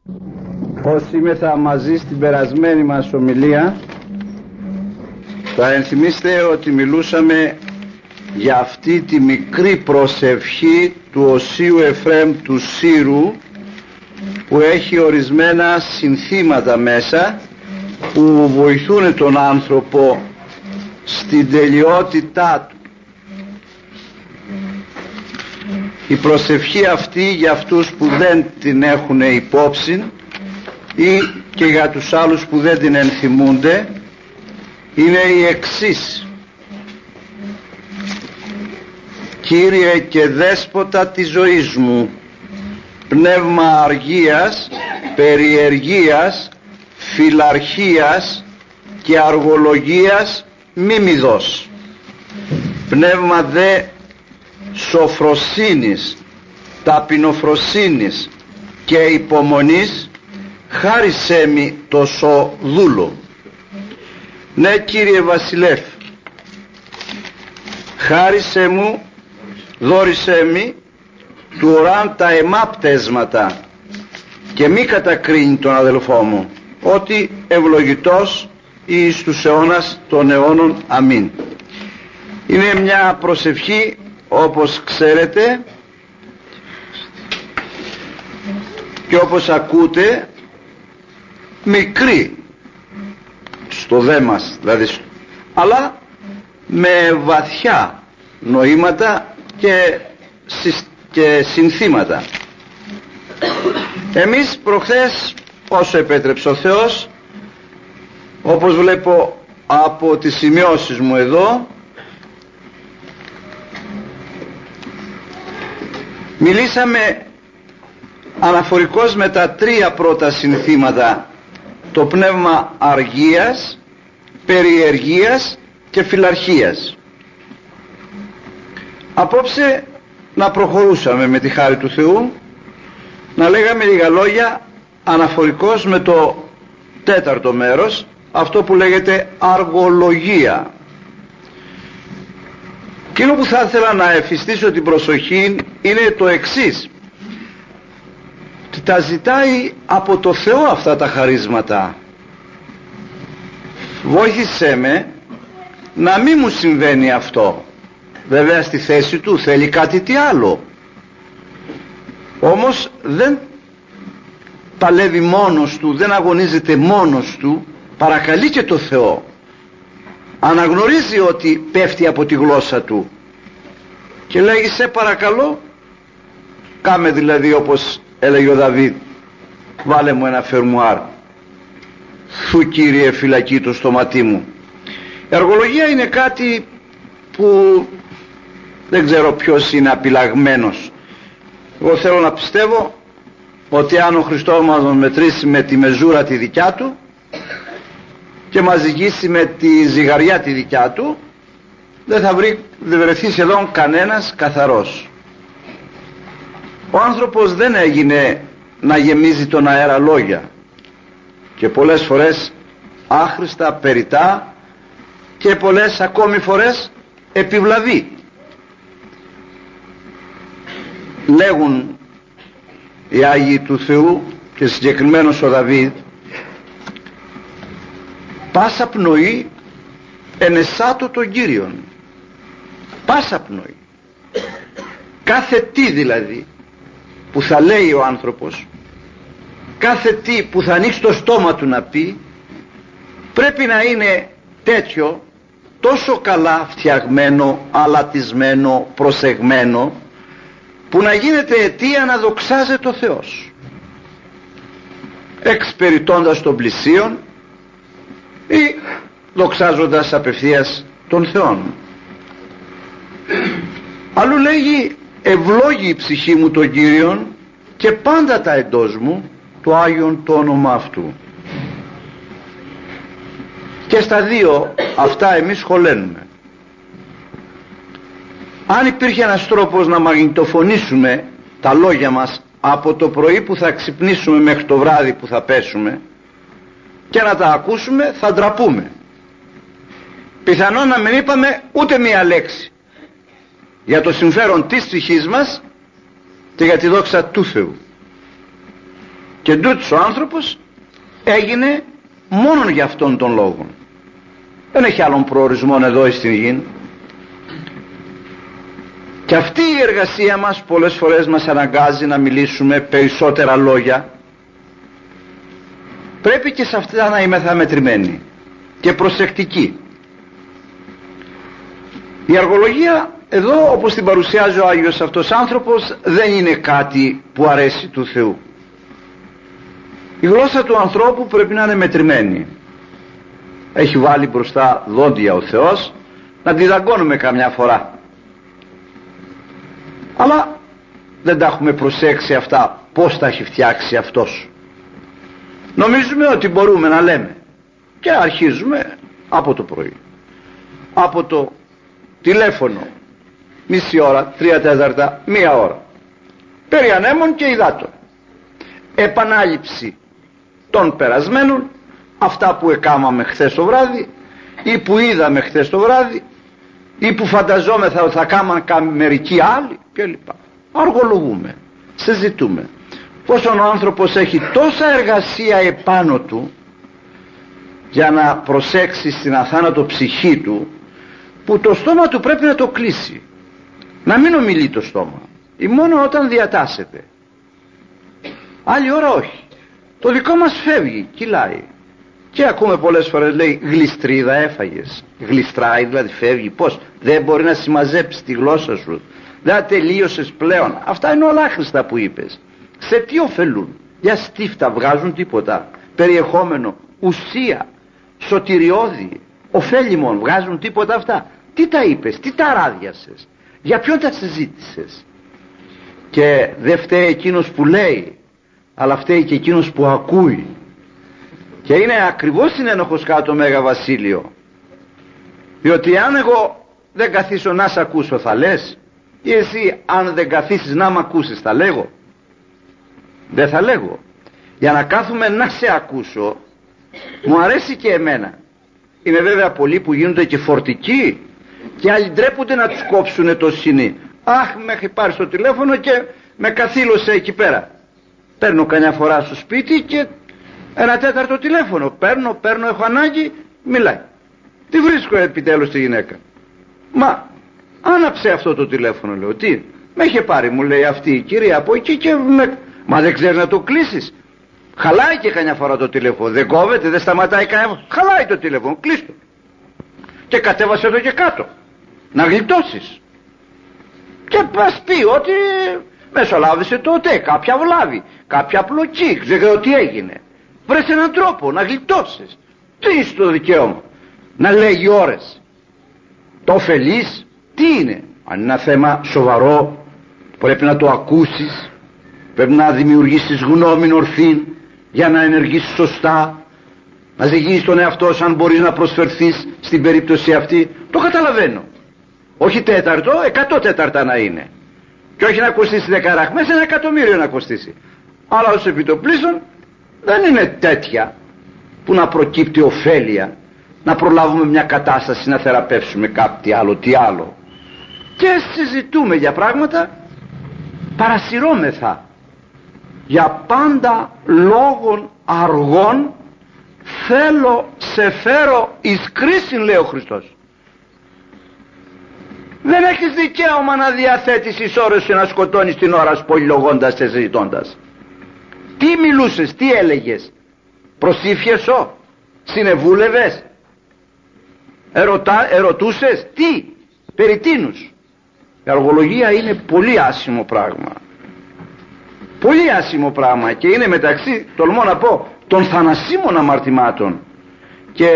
Όσοι είμεθα μαζί στην περασμένη μας ομιλία, θα ενθυμίστε ότι μιλούσαμε για αυτή τη μικρή προσευχή του Οσίου Εφραίμ του Σύρου, που έχει ορισμένα συνθήματα μέσα που βοηθούν τον άνθρωπο στην τελειότητά του. Η προσευχή αυτή, για αυτούς που δεν την έχουν υπόψη ή και για τους άλλους που δεν την ενθυμούνται, είναι η εξής: Κύριε και Δέσποτα της ζωής μου, πνεύμα αργίας, περιεργίας, φιλαρχίας και αργολογίας μη μη δώσ. Πνεύμα δε σοφροσύνης, ταπεινοφροσύνης και υπομονής, χάρισέ μη το δούλο. Ναι, Κύριε Βασιλεύ, χάρισέ μου, δώρισέ μη του οράν τα αιμάπτεσματα και μη κατακρίνει τον αδελφό μου, ότι ευλογητός εις τους αιώνας των αιώνων. Αμήν. Είναι μια προσευχή, όπως ξέρετε και όπως ακούτε, μικρή στο δε μας δηλαδή, αλλά με βαθιά νοήματα και συνθήματα. Εμείς προχθές, όσο επέτρεψε ο Θεός, όπως βλέπω από τις σημειώσεις μου εδώ, μιλήσαμε αναφορικώς με τα τρία πρώτα συνθήματα: το πνεύμα αργίας, περιεργίας και φιλαρχίας. Απόψε να προχωρούσαμε με τη χάρη του Θεού, να λέγαμε λίγα λόγια αναφορικώς με το τέταρτο μέρος, αυτό που λέγεται αργολογία. Εκείνο που θα ήθελα να εφιστήσω την προσοχή είναι το εξής: τα ζητάει από το Θεό αυτά τα χαρίσματα. Βοήθησέ με να μην μου συμβαίνει αυτό. Βέβαια στη θέση του θέλει κάτι τι άλλο, όμως δεν παλεύει μόνος του, δεν αγωνίζεται μόνος του, παρακαλεί και το Θεό. Αναγνωρίζει ότι πέφτει από τη γλώσσα του και λέγει: σε παρακαλώ, κάμε δηλαδή όπως έλεγε ο Δαβίδ, βάλε μου ένα φερμουάρ, σου Κύριε φυλακή το στόματί μου. Η αργολογία είναι κάτι που δεν ξέρω ποιος είναι απειλαγμένος. Εγώ θέλω να πιστεύω ότι αν ο Χριστός μας μετρήσει με τη μεζούρα τη δικιά του και μας ζυγίσει με τη ζυγαριά τη δικιά του, δεν θα βρεθεί σχεδόν κανένας καθαρός. Ο άνθρωπος δεν έγινε να γεμίζει τον αέρα λόγια, και πολλές φορές άχρηστα, περιτά, και πολλές ακόμη φορές επιβλαβή. Λέγουν οι Άγιοι του Θεού, και συγκεκριμένος ο Δαβίδ: πάσα πνοή ενεσάτω τον Κύριον. Πάσα πνοή, κάθε τι δηλαδή που θα λέει ο άνθρωπος, κάθε τι που θα ανοίξει το στόμα του να πει, πρέπει να είναι τέτοιο, τόσο καλά φτιαγμένο, αλατισμένο, προσεγμένο, που να γίνεται αιτία να δοξάζεται ο Θεός, εξπεριτώντας τον πλησίον ή δοξάζοντας απευθείας τον Θεόν. Αλλού λέγει: ευλόγει η ψυχή μου τον Κύριον και πάντα τα εντός μου το Άγιον το όνομα αυτού. Και στα δύο αυτά εμείς χωλένουμε. Αν υπήρχε ένας τρόπος να μαγνητοφωνήσουμε τα λόγια μας από το πρωί που θα ξυπνήσουμε μέχρι το βράδυ που θα πέσουμε, και να τα ακούσουμε, θα ντραπούμε. Πιθανόν να μην είπαμε ούτε μία λέξη για το συμφέρον της ψυχής μας και για τη δόξα του Θεού. Και τούτος ο άνθρωπος έγινε μόνον για αυτόν τον λόγο. Δεν έχει άλλον προορισμό εδώ στην γη. Και αυτή η εργασία μας πολλές φορές μας αναγκάζει να μιλήσουμε περισσότερα λόγια. Πρέπει και σε αυτά να είμαστε μετρημένοι και προσεκτικοί. Η αργολογία εδώ, όπως την παρουσιάζει ο Άγιος αυτός άνθρωπος, δεν είναι κάτι που αρέσει του Θεού. Η γλώσσα του ανθρώπου πρέπει να είναι μετρημένη. Έχει βάλει μπροστά δόντια ο Θεός να τη δαγκώνουμε καμιά φορά, αλλά δεν τα έχουμε προσέξει αυτά πως τα έχει φτιάξει αυτός. Νομίζουμε ότι μπορούμε να λέμε και αρχίζουμε από το πρωί, από το τηλέφωνο, μισή ώρα, 3/4, μία ώρα, περί ανέμων και υδάτων, επανάληψη των περασμένων, αυτά που εκάμαμε χθες το βράδυ ή που είδαμε χθες το βράδυ ή που φανταζόμεθα ότι θα κάμαν μερικοί άλλοι κλπ. Αργολογούμε, συζητούμε. Πόσον ο άνθρωπος έχει τόσα εργασία επάνω του για να προσέξει στην αθάνατο ψυχή του, που το στόμα του πρέπει να το κλείσει, να μην ομιλεί το στόμα, ή μόνο όταν διατάσσεται. Άλλη ώρα όχι. Το δικό μας φεύγει, κυλάει. Και ακούμε πολλές φορές, λέει, γλιστρίδα έφαγες. Γλιστράει, δηλαδή φεύγει. Πώς? Δεν μπορεί να συμμαζέψει τη γλώσσα σου. Δεν τελείωσες πλέον. Αυτά είναι όλα άχρηστα που είπες. Σε τι ωφελούν? Για στίφτα βγάζουν τίποτα? Περιεχόμενο, ουσία, σωτηριώδη, ωφέλιμον βγάζουν τίποτα αυτά? Τι τα είπες? Τι τα ράδιασες? Για ποιον τα συζήτησες? Και δεν φταίει εκείνος που λέει, αλλά φταίει και εκείνος που ακούει. Και είναι ακριβώς συνένοχος κάτω Μέγα Βασίλειο, διότι αν εγώ δεν καθίσω να σε ακούσω θα λες, ή εσύ αν δεν καθίσεις να μ' ακούσεις θα λέγω? Δεν θα λέγω. Για να κάθουμε να σε ακούσω μου αρέσει και εμένα. Είναι βέβαια πολλοί που γίνονται και φορτικοί και άλλοι ντρέπονται να τους κόψουνε το σινί. Αχ, με έχει πάρει στο τηλέφωνο και με καθήλωσε εκεί πέρα. Παίρνω κανιά φορά στο σπίτι και 1/4 τηλέφωνο. Παίρνω, έχω ανάγκη, μιλάει. Τι βρίσκω επιτέλους τη γυναίκα? Μα άναψε αυτό το τηλέφωνο, λέω. Τι? Με είχε πάρει, μου λέει, αυτή η κυρία από εκεί και Μα δεν ξέρει να το κλείσεις? Χαλάει και κανιά φορά το τηλέφωνο. Δεν κόβεται, δεν σταματάει κανένα φορά. Χαλάει το τηλέφωνο, κλείστο. Και κατέβασε εδώ και κάτω. Να γλιτώσεις. Και πας πει ότι μεσολάβησε τότε κάποια βλάβη, κάποια πλοκή, δεν ξέρω τι έγινε. Βρες έναν τρόπο να γλιτώσεις. Τι είναι το δικαίωμα να λέγει ώρες? Το ωφελείς? Τι είναι? Αν είναι ένα θέμα σοβαρό πρέπει να το ακούσεις, πρέπει να δημιουργήσεις γνώμη ορθή για να ενεργήσεις σωστά, να ζυγίσεις τον εαυτό σου αν μπορείς να προσφερθείς στην περίπτωση αυτή. Το καταλαβαίνω. Όχι 4, 100 να είναι, και όχι να κοστίσει 10 ραχμές, 1.000.000 να κοστίσει. Αλλά ως επιτοπλίστων δεν είναι τέτοια που να προκύπτει ωφέλεια, να προλάβουμε μια κατάσταση, να θεραπεύσουμε κάτι άλλο, τι άλλο. Και συζητούμε για πράγματα, παρασυρώμεθα για πάντα λόγων αργών. Θέλω σε φέρω εις κρίσιν, λέει ο Χριστός. Δεν έχεις δικαίωμα να διαθέτεις τις ώρες σου, να σκοτώνεις την ώρα σου πολυλογώντας και συζητώντας. Τι μιλούσες, τι έλεγες? Προσήφιεσαι, συνεβούλευες, ερωτούσες, τι, περί τίνους? Η αργολογία είναι πολύ άσχημο πράγμα. Πολύ άσχημο πράγμα, και είναι μεταξύ, τολμώ να πω, των θανασίμων αμαρτημάτων. Και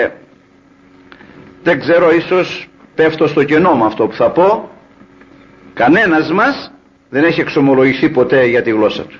δεν ξέρω, ίσως πέφτω στο κενό με αυτό που θα πω. Κανένας μας δεν έχει εξομολογηθεί ποτέ για τη γλώσσα του.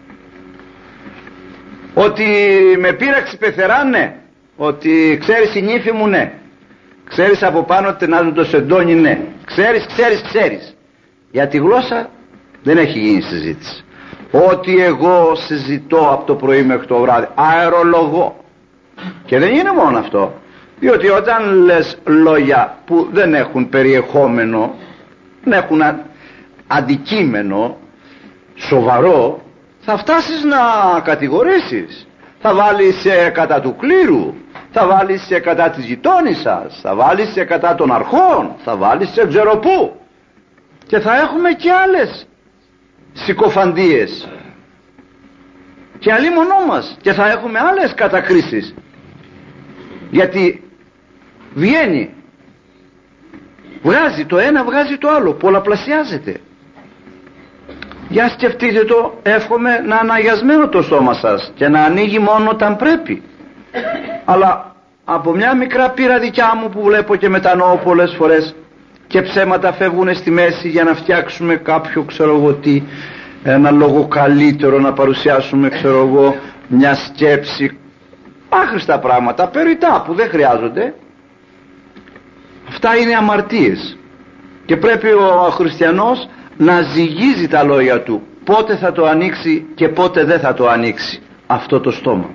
Ότι με πείραξε πεθερά, ναι. Ότι ξέρεις η νύφη μου, ναι. Ξέρεις από πάνω τενάζουν το σεντόνι, ναι. Ξέρεις. Για τη γλώσσα δεν έχει γίνει συζήτηση. Ότι εγώ συζητώ από το πρωί μέχρι το βράδυ, αερολογώ. Και δεν είναι μόνο αυτό, διότι όταν λες λόγια που δεν έχουν περιεχόμενο, δεν έχουν αντικείμενο σοβαρό, θα φτάσεις να κατηγορήσεις, θα βάλεις κατά του κλήρου, θα βάλεις κατά της γειτόνισσας, θα βάλεις κατά των αρχών, θα βάλεις ξέρω πού, και θα έχουμε και άλλες συκοφαντίες και αλίμονό μας, και θα έχουμε άλλες κατακρίσεις, γιατί βγαίνει, βγάζει το ένα, βγάζει το άλλο, πολλαπλασιάζεται. Για σκεφτείτε το, εύχομαι να αναγιασμένο το στόμα σας και να ανοίγει μόνο όταν πρέπει. Αλλά από μια μικρά πείρα δικιά μου που βλέπω και μετανοώ πολλές φορές, και ψέματα φεύγουν στη μέση για να φτιάξουμε κάποιο ξέρω εγώ τι, ένα λόγο καλύτερο, να παρουσιάσουμε ξέρω εγώ μια σκέψη, άχρηστα πράγματα, περιττά που δεν χρειάζονται. Αυτά είναι αμαρτίες και πρέπει ο χριστιανός να ζυγίζει τα λόγια του, πότε θα το ανοίξει και πότε δεν θα το ανοίξει αυτό το στόμα.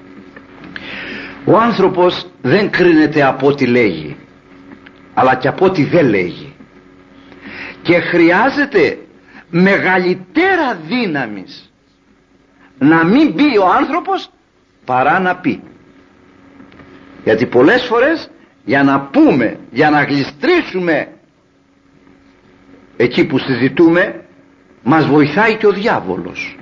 Ο άνθρωπος δεν κρίνεται από ό,τι λέγει, αλλά και από ό,τι δεν λέγει, και χρειάζεται μεγαλύτερα δύναμης να μην πει ο άνθρωπος παρά να πει. Γιατί πολλές φορές για να πούμε, για να γλιστρήσουμε εκεί που συζητούμε, μας βοηθάει και ο διάβολος.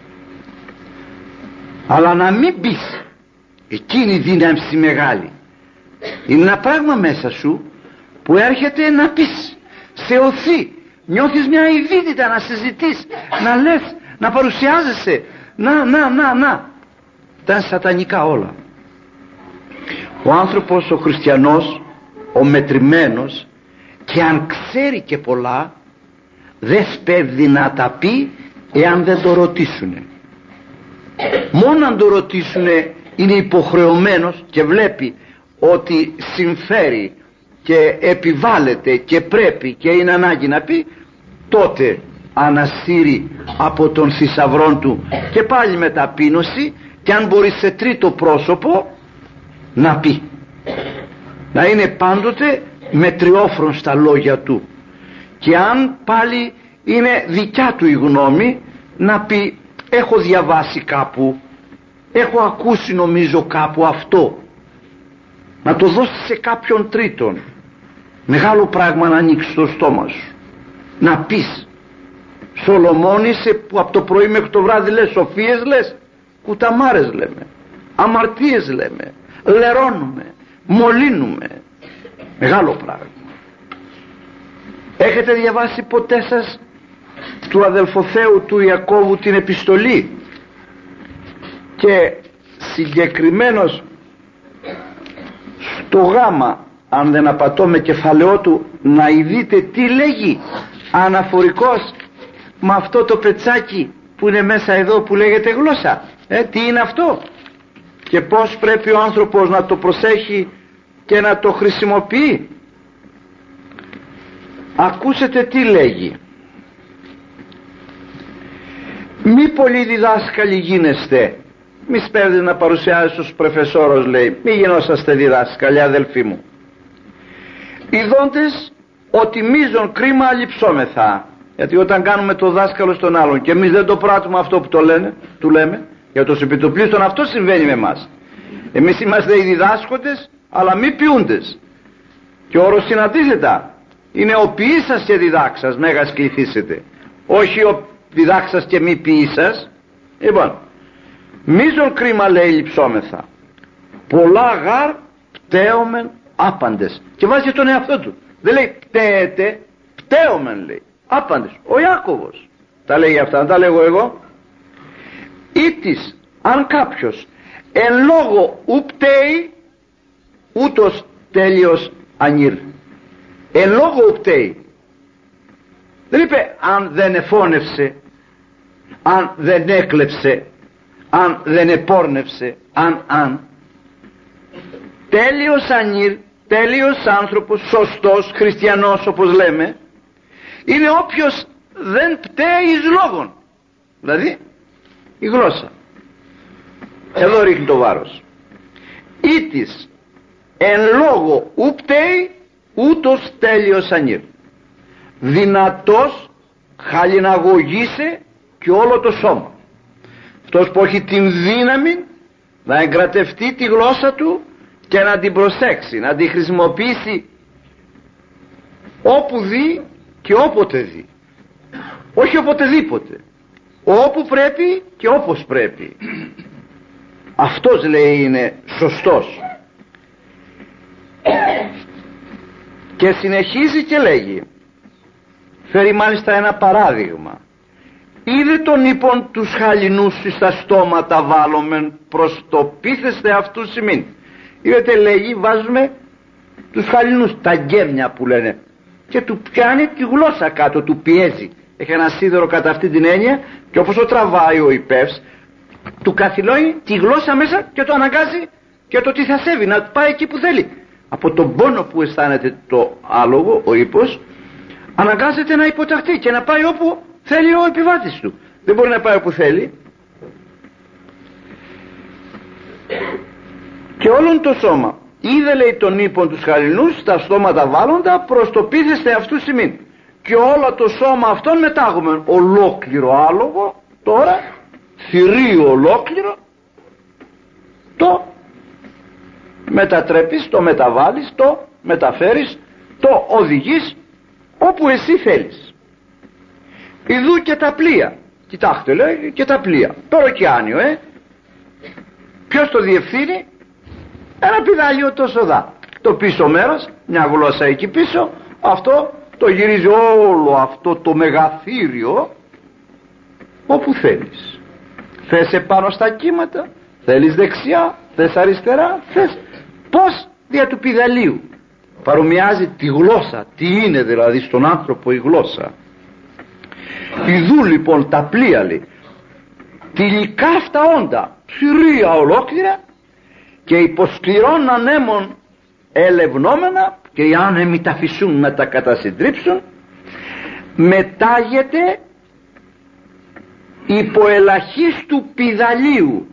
Αλλά να μην πεις, εκείνη η δύναμη μεγάλη είναι ένα πράγμα μέσα σου που έρχεται να πεις, σε οθεί, νιώθεις μια ειδίτητα να συζητείς, να λες, να παρουσιάζεσαι, να ήταν σατανικά όλα. Ο άνθρωπος ο χριστιανός, ο μετρημένος, και αν ξέρει και πολλά, δεν σπέβδει να τα πει εάν δεν το ρωτήσουνε. Μόνο αν το ρωτήσουνε είναι υποχρεωμένος και βλέπει ότι συμφέρει και επιβάλλεται και πρέπει και είναι ανάγκη να πει, τότε ανασύρει από τον θησαυρόν του και πάλι με ταπείνωση, και αν μπορεί σε τρίτο πρόσωπο να πει, να είναι πάντοτε μετριόφρον στα λόγια του, και αν πάλι είναι δικιά του η γνώμη, να πει έχω διαβάσει κάπου, έχω ακούσει νομίζω κάπου αυτό, να το δώσει σε κάποιον τρίτον. Μεγάλο πράγμα να ανοίξει το στόμα σου, να πεις. Σολομώνησε που από το πρωί μέχρι το βράδυ λες σοφίες, λες κουταμάρες, λέμε αμαρτίες, λέμε λερώνουμε, μολύνουμε. Μεγάλο πράγμα. Έχετε διαβάσει ποτέ σας του αδελφοθέου του Ιακώβου την επιστολή, και συγκεκριμένος στο γάμα, αν δεν απατώ με κεφαλαιό του, να ειδείτε τι λέγει αναφορικός με αυτό το πετσάκι που είναι μέσα εδώ που λέγεται γλώσσα, τι είναι αυτό και πως πρέπει ο άνθρωπος να το προσέχει και να το χρησιμοποιεί. Ακούσετε τι λέγει. Μη πολύ διδάσκαλοι γίνεστε, μη σπέβδετε να παρουσιάζετε στους προφεσόρους, λέει, μη γινόσαστε διδάσκαλοι, αδελφοί μου, ειδώντες ότι μείζον κρίμα αλειψόμεθα. Γιατί όταν κάνουμε το δάσκαλο στον άλλον και εμείς δεν το πράττουμε αυτό που του λέμε, για το επιτοπλίστων, αυτό συμβαίνει με εμάς. Εμείς είμαστε οι διδάσκοντες αλλά μη ποιούντες, και ο όρος είναι αντίθετα, είναι ο ποιήσας και διδάξας μέγας κληθήσετε, όχι ο διδάξας και μη ποιήσας. Λοιπόν, μείζον κρίμα, λέει, λειψόμεθα, πολλά γάρ πτέομεν άπαντες, και βάζει τον εαυτό του, δεν λέει πτέετε, πτέομεν, λέει άπαντες. Ο Ιάκωβος τα λέει αυτά, δεν τα λέγω εγώ. Ήτης αν κάποιος εν λόγω ου πτέει, ούτως τέλειος ανήρ. Εν λόγω ου πτέει, δεν είπε αν δεν εφώνευσε, αν δεν έκλεψε, αν δεν επόρνευσε, αν. Τέλειος ανήρ, τέλειος άνθρωπος, σωστός χριστιανός όπως λέμε, είναι όποιος δεν πταίει εις λόγων, δηλαδή η γλώσσα. Εδώ ρίχνει το βάρος. Ήτης εν λόγω ου πταίει, ούτως τέλειος ανήρ. Δυνατός χαλιναγωγήσε και όλο το σώμα. αυτός που έχει την δύναμη να εγκρατευτεί τη γλώσσα του και να την προσέξει, να την χρησιμοποιήσει όπου δει και όποτε δει, όχι οποτεδήποτε, όπου πρέπει και όπως πρέπει. Αυτός, λέει, είναι σωστός. Και συνεχίζει και λέγει, φέρει μάλιστα ένα παράδειγμα. Είδε τον ύπον τους χαλινούς εις τα στόματα βάλομεν, προς το πείθεστε αυτούς ημίν. Είδατε, λέγει, βάζουμε τους χαλινούς, τα γκέμια που λένε, και του πιάνει τη γλώσσα κάτω, του πιέζει. Έχει ένα σίδερο κατά αυτή την έννοια, και όπως το τραβάει ο υπεύς, του καθυλώνει τη γλώσσα μέσα και το αναγκάζει και το τυθασεύει να πάει εκεί που θέλει. Από τον πόνο που αισθάνεται το άλογο, ο ύπος, αναγκάζεται να υποταχθεί και να πάει όπου θέλει ο επιβάτης του. Δεν μπορεί να πάει όπου θέλει. Και όλον το σώμα είδε, λέει, τον ύπον τους χαλινούς στα στόματα βάλλοντα, προς το πείθεστε αυτούς ημίν. Και όλο το σώμα αυτόν μετάγουμε ολόκληρο άλογο, τώρα θηρίο ολόκληρο, το μετατρέπεις, το μεταβάλεις, το μεταφέρεις, το οδηγείς όπου εσύ θέλεις. Ιδού και τα πλοία, κοιτάξτε, λέει, και τα πλοία, το ωκεάνιο, ποιος το διευθύνει? Ένα πηδάλιο τόσο δά, το πίσω μέρος, μια γλώσσα εκεί πίσω, αυτό το γυρίζει όλο αυτό το μεγαθύριο όπου θέλεις. Θες επάνω στα κύματα, θέλεις δεξιά, θες αριστερά, θες πως δια του πηδαλίου. Παρομοιάζει τη γλώσσα, τι είναι δηλαδή στον άνθρωπο η γλώσσα. Ιδού λοιπόν τα πλοία, λέει, τυλικά αυτά όντα, ψηρία ολόκληρα, και υποσκληρών ανέμων ελευνόμενα, και οι άνεμοι τα φυσούν να τα κατασυντρίψουν, μετάγεται υπό ελαχίστου πηδαλίου,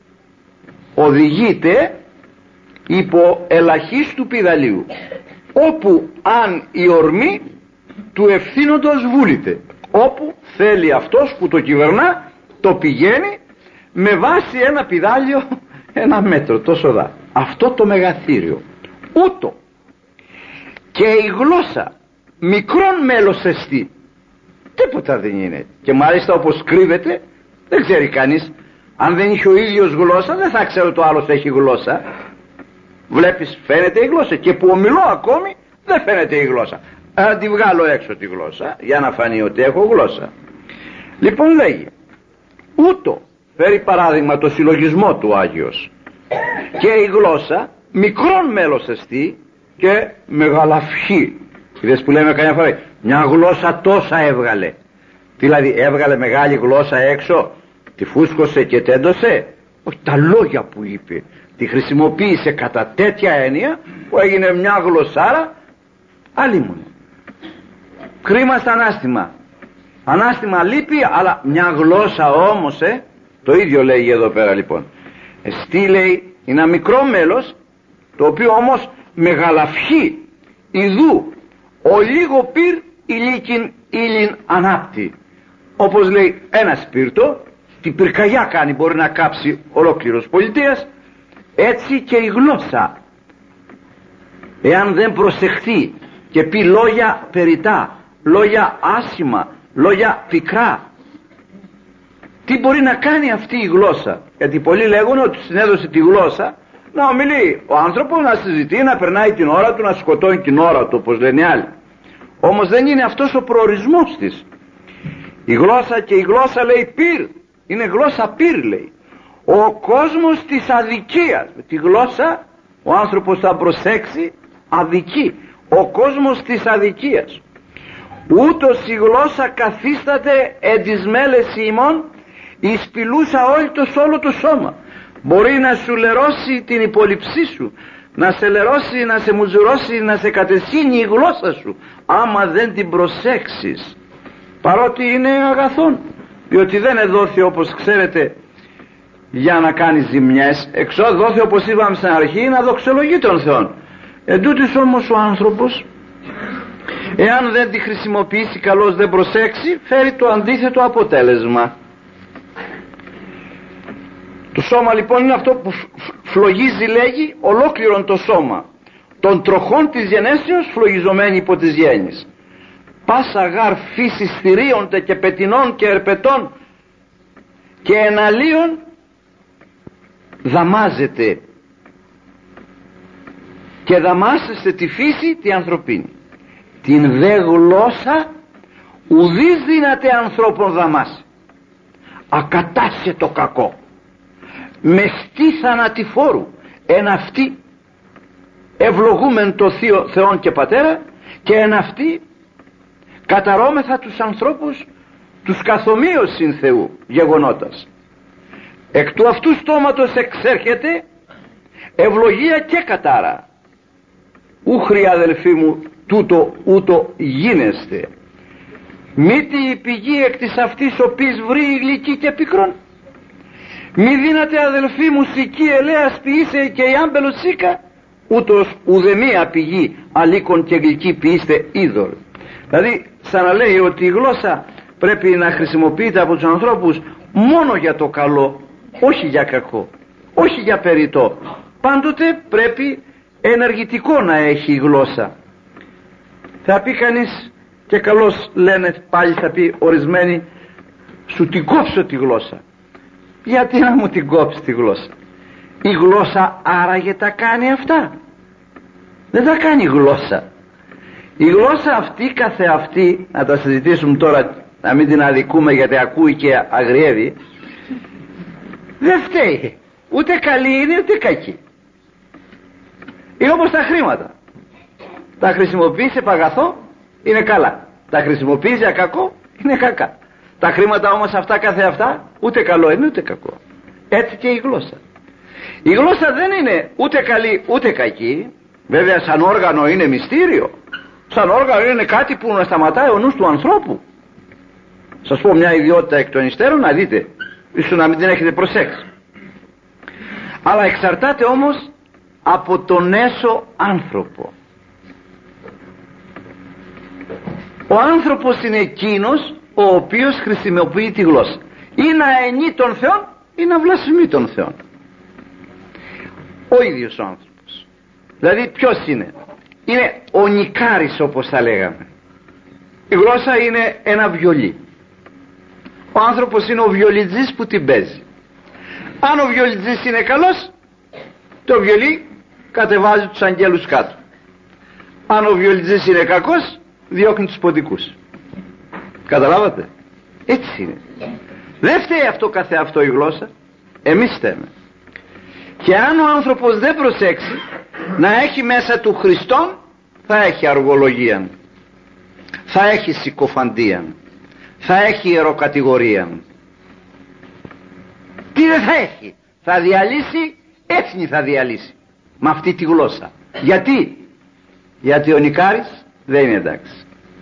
οδηγείται υπό ελαχίστου πηδαλίου, όπου αν η ορμή του ευθύνοντος βούληται, όπου θέλει αυτός που το κυβερνά, το πηγαίνει με βάση ένα πηδάλιο, ένα μέτρο τόσο δά, αυτό το μεγαθύριο. Ούτω και η γλώσσα μικρόν μέλος εστί, τίποτα δεν είναι. Και μάλιστα όπως κρύβεται δεν ξέρει κανείς. Αν δεν είχε ο ίδιος γλώσσα δεν θα ξέρω το άλλος έχει γλώσσα. Βλέπεις, φαίνεται η γλώσσα, και που ομιλώ ακόμη δεν φαίνεται η γλώσσα. Να τη βγάλω έξω τη γλώσσα για να φανεί ότι έχω γλώσσα. Λοιπόν, λέγει, ούτω, φέρει παράδειγμα το συλλογισμό του Άγιος, και η γλώσσα μικρόν μέλος εστί και μεγαλαυχή. Είδες που λέμε καμιά φορά, μια γλώσσα τόσα έβγαλε, δηλαδή έβγαλε μεγάλη γλώσσα έξω, τη φούσκωσε και τέντωσε? Όχι, τα λόγια που είπε τη χρησιμοποίησε κατά τέτοια έννοια που έγινε μια γλωσσάρα αλίμονο. Κρίμα στα ανάστημα, ανάστημα λείπει, αλλά μια γλώσσα όμως, το ίδιο λέγει εδώ πέρα λοιπόν. Εστί, λέει, είναι ένα μικρό μέλος, το οποίο όμως μεγαλαυχεί. Ιδού ο λίγο πυρ ηλίκην ήλιν ανάπτει. Όπως λέει ένα σπίρτο, την πυρκαγιά κάνει, μπορεί να κάψει ολόκληρος πολιτείας. Έτσι και η γλώσσα, εάν δεν προσεχθεί και πει λόγια περιτά, λόγια άσχημα, λόγια πικρά, τι μπορεί να κάνει αυτή η γλώσσα? Γιατί πολλοί λέγουν ότι συνέδωσε τη γλώσσα να ομιλεί ο άνθρωπος, να συζητεί, να περνάει την ώρα του, να σκοτώνει την ώρα του, όπως λένε άλλοι. Όμως δεν είναι αυτός ο προορισμός της. Η γλώσσα, και η γλώσσα, λέει, πυρ, είναι γλώσσα πυρ, λέει. Ο κόσμος της αδικίας, με τη γλώσσα ο άνθρωπος θα προσέξει αδική, ο κόσμος της αδικίας. Ούτως η γλώσσα καθίσταται εν της μέλες ημών, η σπηλούσα όλη το όλο το σώμα. Μπορεί να σου λερώσει την υπολοιψή σου, να σε λερώσει, να σε μουζουρώσει, να σε κατεσύνει η γλώσσα σου, άμα δεν την προσέξεις, παρότι είναι αγαθόν, διότι δεν εδόθη, όπως ξέρετε, για να κάνει ζημιές, εξόδοθη, όπως είπαμε στην αρχή, να δοξολογεί τον Θεό. Εντούτοις όμως ο άνθρωπος, εάν δεν τη χρησιμοποιήσει καλώς, δεν προσέξει, φέρει το αντίθετο αποτέλεσμα. Το σώμα λοιπόν είναι αυτό που φλογίζει, λέγει, ολόκληρον το σώμα των τροχών της γενέσεως φλογιζομένη υπό της γέννης. Πάσα γάρ φύση στηρίονται και πετινών και ερπετών και εναλίων δαμάζεται και δαμάσεστε τη φύση τη ανθρωπίνη. Την δε γλώσσα ουδείς δύναται ανθρώπων δαμάσει. Ακατάσσε το κακό με στή θανατηφόρου εν αυτή ευλογούμεν το Θείο Θεόν και Πατέρα και εν αυτή καταρώμεθα τους ανθρώπους τους καθομοίωσιν Θεού γεγονότας. Εκ του αυτού στόματος εξέρχεται ευλογία και κατάρα. Ούχρη αδελφοί μου τούτο ούτω γίνεστε. Μήτι η πηγή εκ της αυτής οποίς βρει γλυκή και πικρόν. Μη δύναται αδελφοί μου σική ελέας ποιήσε και η άμπελος σίκα, ούτως ουδεμία πηγή αλήκον και γλυκή ποιήστε είδωρ. Δηλαδή σαν να λέει ότι η γλώσσα πρέπει να χρησιμοποιείται από τους ανθρώπους μόνο για το καλό, όχι για κακό, όχι για περιττό. Πάντοτε πρέπει ενεργητικό να έχει η γλώσσα. Θα πει κανείς, και καλώς λένε πάλι, θα πει ορισμένοι, σου την κόψω τη γλώσσα. Γιατί να μου την κόψει τη γλώσσα? Η γλώσσα άραγε τα κάνει αυτά? Δεν τα κάνει η γλώσσα. Η γλώσσα αυτή καθεαυτή, να τα συζητήσουμε τώρα, να μην την αδικούμε γιατί ακούει και αγριεύει, δεν φταίει. Ούτε καλή είναι ούτε κακή. Είναι όπως τα χρήματα. Τα χρησιμοποιείς σε παγαθό είναι καλά. Τα χρησιμοποιείς για κακό είναι κακά. Τα χρήματα όμως αυτά καθεαυτά ούτε καλό είναι ούτε κακό. Έτσι και η γλώσσα. Η γλώσσα δεν είναι ούτε καλή ούτε κακή. Βέβαια σαν όργανο είναι μυστήριο. Σαν όργανο είναι κάτι που να σταματάει ο νους του ανθρώπου. Σας πω μια ιδιότητα εκ των υστέρων να δείτε, ίσως να μην την έχετε προσέξει. Αλλά εξαρτάται όμως από τον έσω άνθρωπο. Ο άνθρωπος είναι εκείνος ο οποίος χρησιμοποιεί τη γλώσσα ή να ενεί τον Θεόν ή να βλασφημεί τον Θεόν. Ο ίδιος ο άνθρωπος. Δηλαδή ποιος είναι? Είναι ο νικάρης, όπως θα λέγαμε. Η γλώσσα είναι ένα βιολί. Ο άνθρωπος είναι ο βιολιτζής που την παίζει. Αν ο βιολιτζής είναι καλός, το βιολί κατεβάζει τους αγγέλους κάτω. Αν ο βιολιτζής είναι κακός, διώχνει τους ποντικούς. Καταλάβατε? Έτσι είναι. Δεν φταίει αυτό καθεαυτό η γλώσσα. Εμείς φταίμε. Και αν ο άνθρωπος δεν προσέξει να έχει μέσα του Χριστόν, θα έχει αργολογία, θα έχει συκοφαντία, θα έχει ιεροκατηγορία. Τι δεν θα έχει? Θα διαλύσει, έθνη θα διαλύσει με αυτή τη γλώσσα. Γιατί ο νικάρης δεν είναι εντάξει.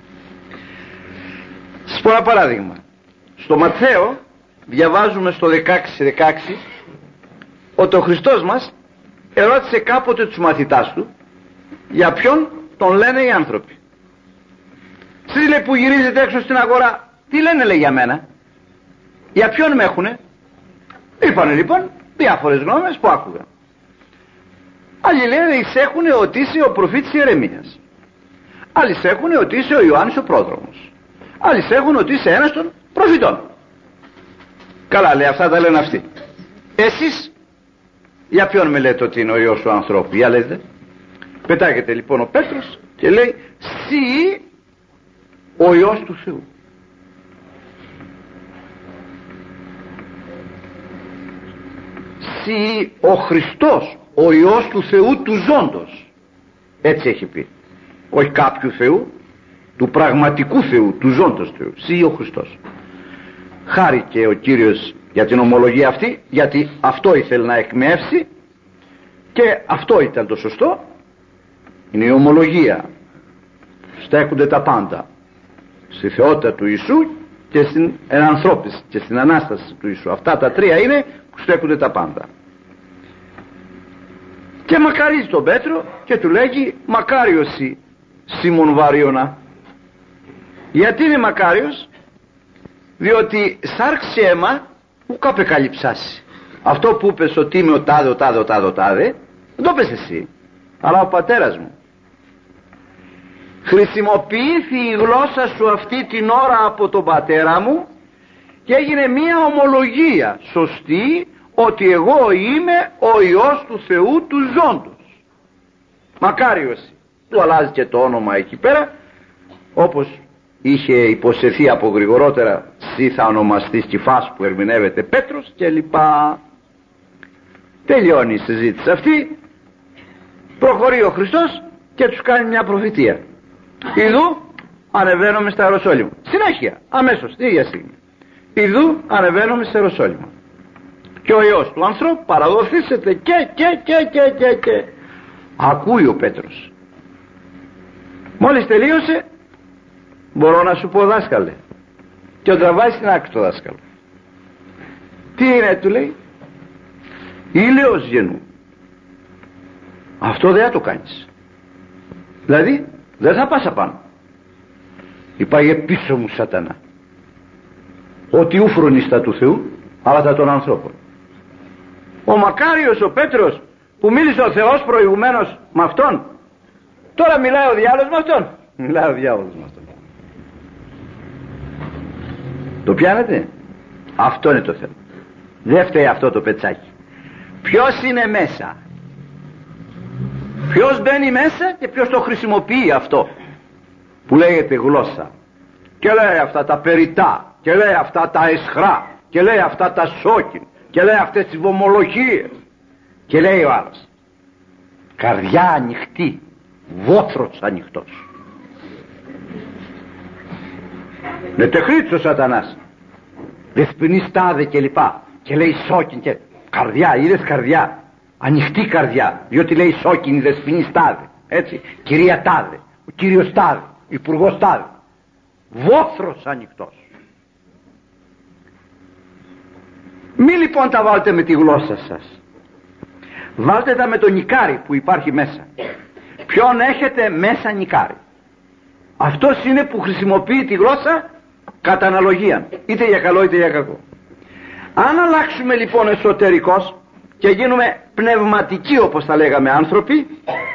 Σας πω ένα παράδειγμα. Στο Ματθαίο διαβάζουμε στο 16 ότι ο Χριστός μας ερώτησε κάποτε τους μαθητάς του για ποιον τον λένε οι άνθρωποι. Εσείς, λέει, που γυρίζετε έξω στην αγορά, τι λένε, λέει, για μένα? Για ποιον με έχουνε? Είπανε λοιπόν διάφορες γνώμες που άκουγαν. Άλλοι λένε εισέχουνε ότι είσαι ο προφήτης Ιερεμίας. Άλλοι εισέχουνε ότι είσαι ο Ιωάννης ο πρόδρομος. Άλλοι εισέχουνε ότι είσαι ένας των προφητών. Καλά, λέει, αυτά τα λένε αυτοί. Εσείς για ποιον με λέτε ότι είναι ο Υιός του ανθρώπου? Για λέτε. Πετάγεται λοιπόν ο Πέτρος και λέει «Συ ο Υιός του Θεού». «Συ ο Χριστός, ο Υιός του Θεού του ζώντος». Έτσι έχει πει. Όχι κάποιου Θεού, του πραγματικού Θεού, του ζώντος Θεού. «Συ ο Χριστός». Χάρηκε ο Κύριος για την ομολογία αυτή, γιατί αυτό ήθελε να εκμεύσει και αυτό ήταν το σωστό. Είναι η ομολογία. Στέκονται τα πάντα στη θεότητα του Ιησού και στην ενανθρώπιση και στην Ανάσταση του Ιησού. Αυτά τα τρία είναι που στέκονται τα πάντα. Και μακαρίζει τον Πέτρο και του λέγει «Μακάριος η Σίμων Βαριώνα». Γιατί είναι μακάριος? Διότι σάρξε αίμα ουκ απεκαλυψάσει. Αυτό που είπες ότι είμαι ο τάδε, δεν το πες εσύ, αλλά ο πατέρας μου. Χρησιμοποιήθη η γλώσσα σου αυτή την ώρα από τον πατέρα μου και έγινε μία ομολογία σωστή ότι εγώ είμαι ο Υιός του Θεού του ζώντος. Μακάριος. Του αλλάζει και το όνομα εκεί πέρα, όπως είχε υποσχεθεί από γρηγορότερα, εσύ θα ονομαστείς Κηφάς, που ερμηνεύεται Πέτρος και λοιπά. Τελειώνει η συζήτηση αυτή, προχωρεί ο Χριστός και τους κάνει μια προφητεία. Ιδού ανεβαίνουμε στα Ιεροσόλυμα. Συνέχεια, αμέσως, την ίδια στιγμή. Ιδού ανεβαίνουμε στα Ιεροσόλυμα. Και ο Υιός του ανθρώπου παραδοθήσεται και. Ακούει ο Πέτρος. Μόλις τελείωσε, μπορώ να σου πω, δάσκαλε. Και τον τραβάει στην άκρη το δάσκαλο. Τι είναι, του λέει? Ήλαιος γενού. Αυτό δεν θα το κάνεις. Δηλαδή δεν θα πας απάνω. Είπαγε πίσω μου σατανά. Ότι ούφρονιστα του Θεού, αλλά τα των ανθρώπων. Ο μακάριος ο Πέτρος που μίλησε ο Θεός προηγουμένως με αυτόν, τώρα μιλάει ο διάολος με αυτόν. Μιλάει ο διάολος με αυτόν. Το πιάνετε? Αυτό είναι το θέμα. Δεν φταίει αυτό το πετσάκι. Ποιος είναι μέσα? Ποιος μπαίνει μέσα και ποιος το χρησιμοποιεί αυτό που λέγεται γλώσσα, και λέει αυτά τα περιτά, και λέει αυτά τα εσχρά, και λέει αυτά τα σόκιν, και λέει αυτές τις βομολογίες, και λέει ο άλλος καρδιά ανοιχτή, βόθρος ανοιχτός. Με τεχνίτης ο σατανάς, δεσποινής τάδε και λοιπά, και λέει σόκιν και καρδιά, είδες καρδιά, ανοιχτή καρδιά, διότι λέει σόκιν, δεσποινής τάδε, έτσι, κυρία τάδε, ο κύριος τάδε, υπουργός τάδε, βόθρος ανοιχτός. Μη λοιπόν τα βάλτε με τη γλώσσα σας, βάλτε τα με το νικάρι που υπάρχει μέσα. Ποιον έχετε μέσα νικάρι? Αυτός είναι που χρησιμοποιεί τη γλώσσα κατά αναλογία, είτε για καλό είτε για κακό. Αν αλλάξουμε λοιπόν εσωτερικώς και γίνουμε πνευματικοί, όπως τα λέγαμε, άνθρωποι,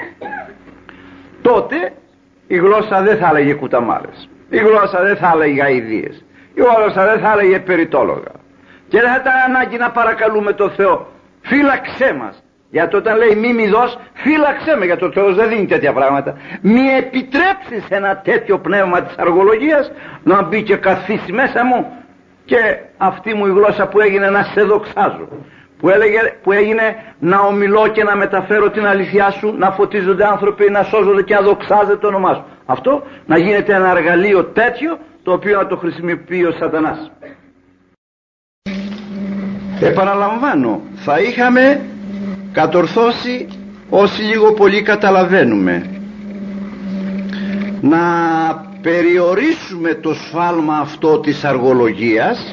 τότε η γλώσσα δεν θα έλεγε κουταμάρες, η γλώσσα δεν θα έλεγε αηδίες, η γλώσσα δεν θα έλεγε περιτόλογα, και δεν θα ήταν ανάγκη να παρακαλούμε το Θεό φύλαξέ μας. Γιατί όταν λέει μη μη δώσ, φύλαξέ με, γιατί ο Θεός δεν δίνει τέτοια πράγματα. Μη επιτρέψεις ένα τέτοιο πνεύμα της αργολογίας να μπει και καθίσει μέσα μου, και αυτή μου η γλώσσα που έγινε να σε δοξάζω, που έγινε να ομιλώ και να μεταφέρω την αληθειά σου, να φωτίζονται άνθρωποι, να σώζονται και να δοξάζεται το όνομά σου. Αυτό να γίνεται ένα εργαλείο τέτοιο, το οποίο να το χρησιμοποιεί ο σατανάς. Επαναλαμβάνω, θα είχαμε κατορθώσει, όσοι λίγο πολύ καταλαβαίνουμε, να περιορίσουμε το σφάλμα αυτό της αργολογίας,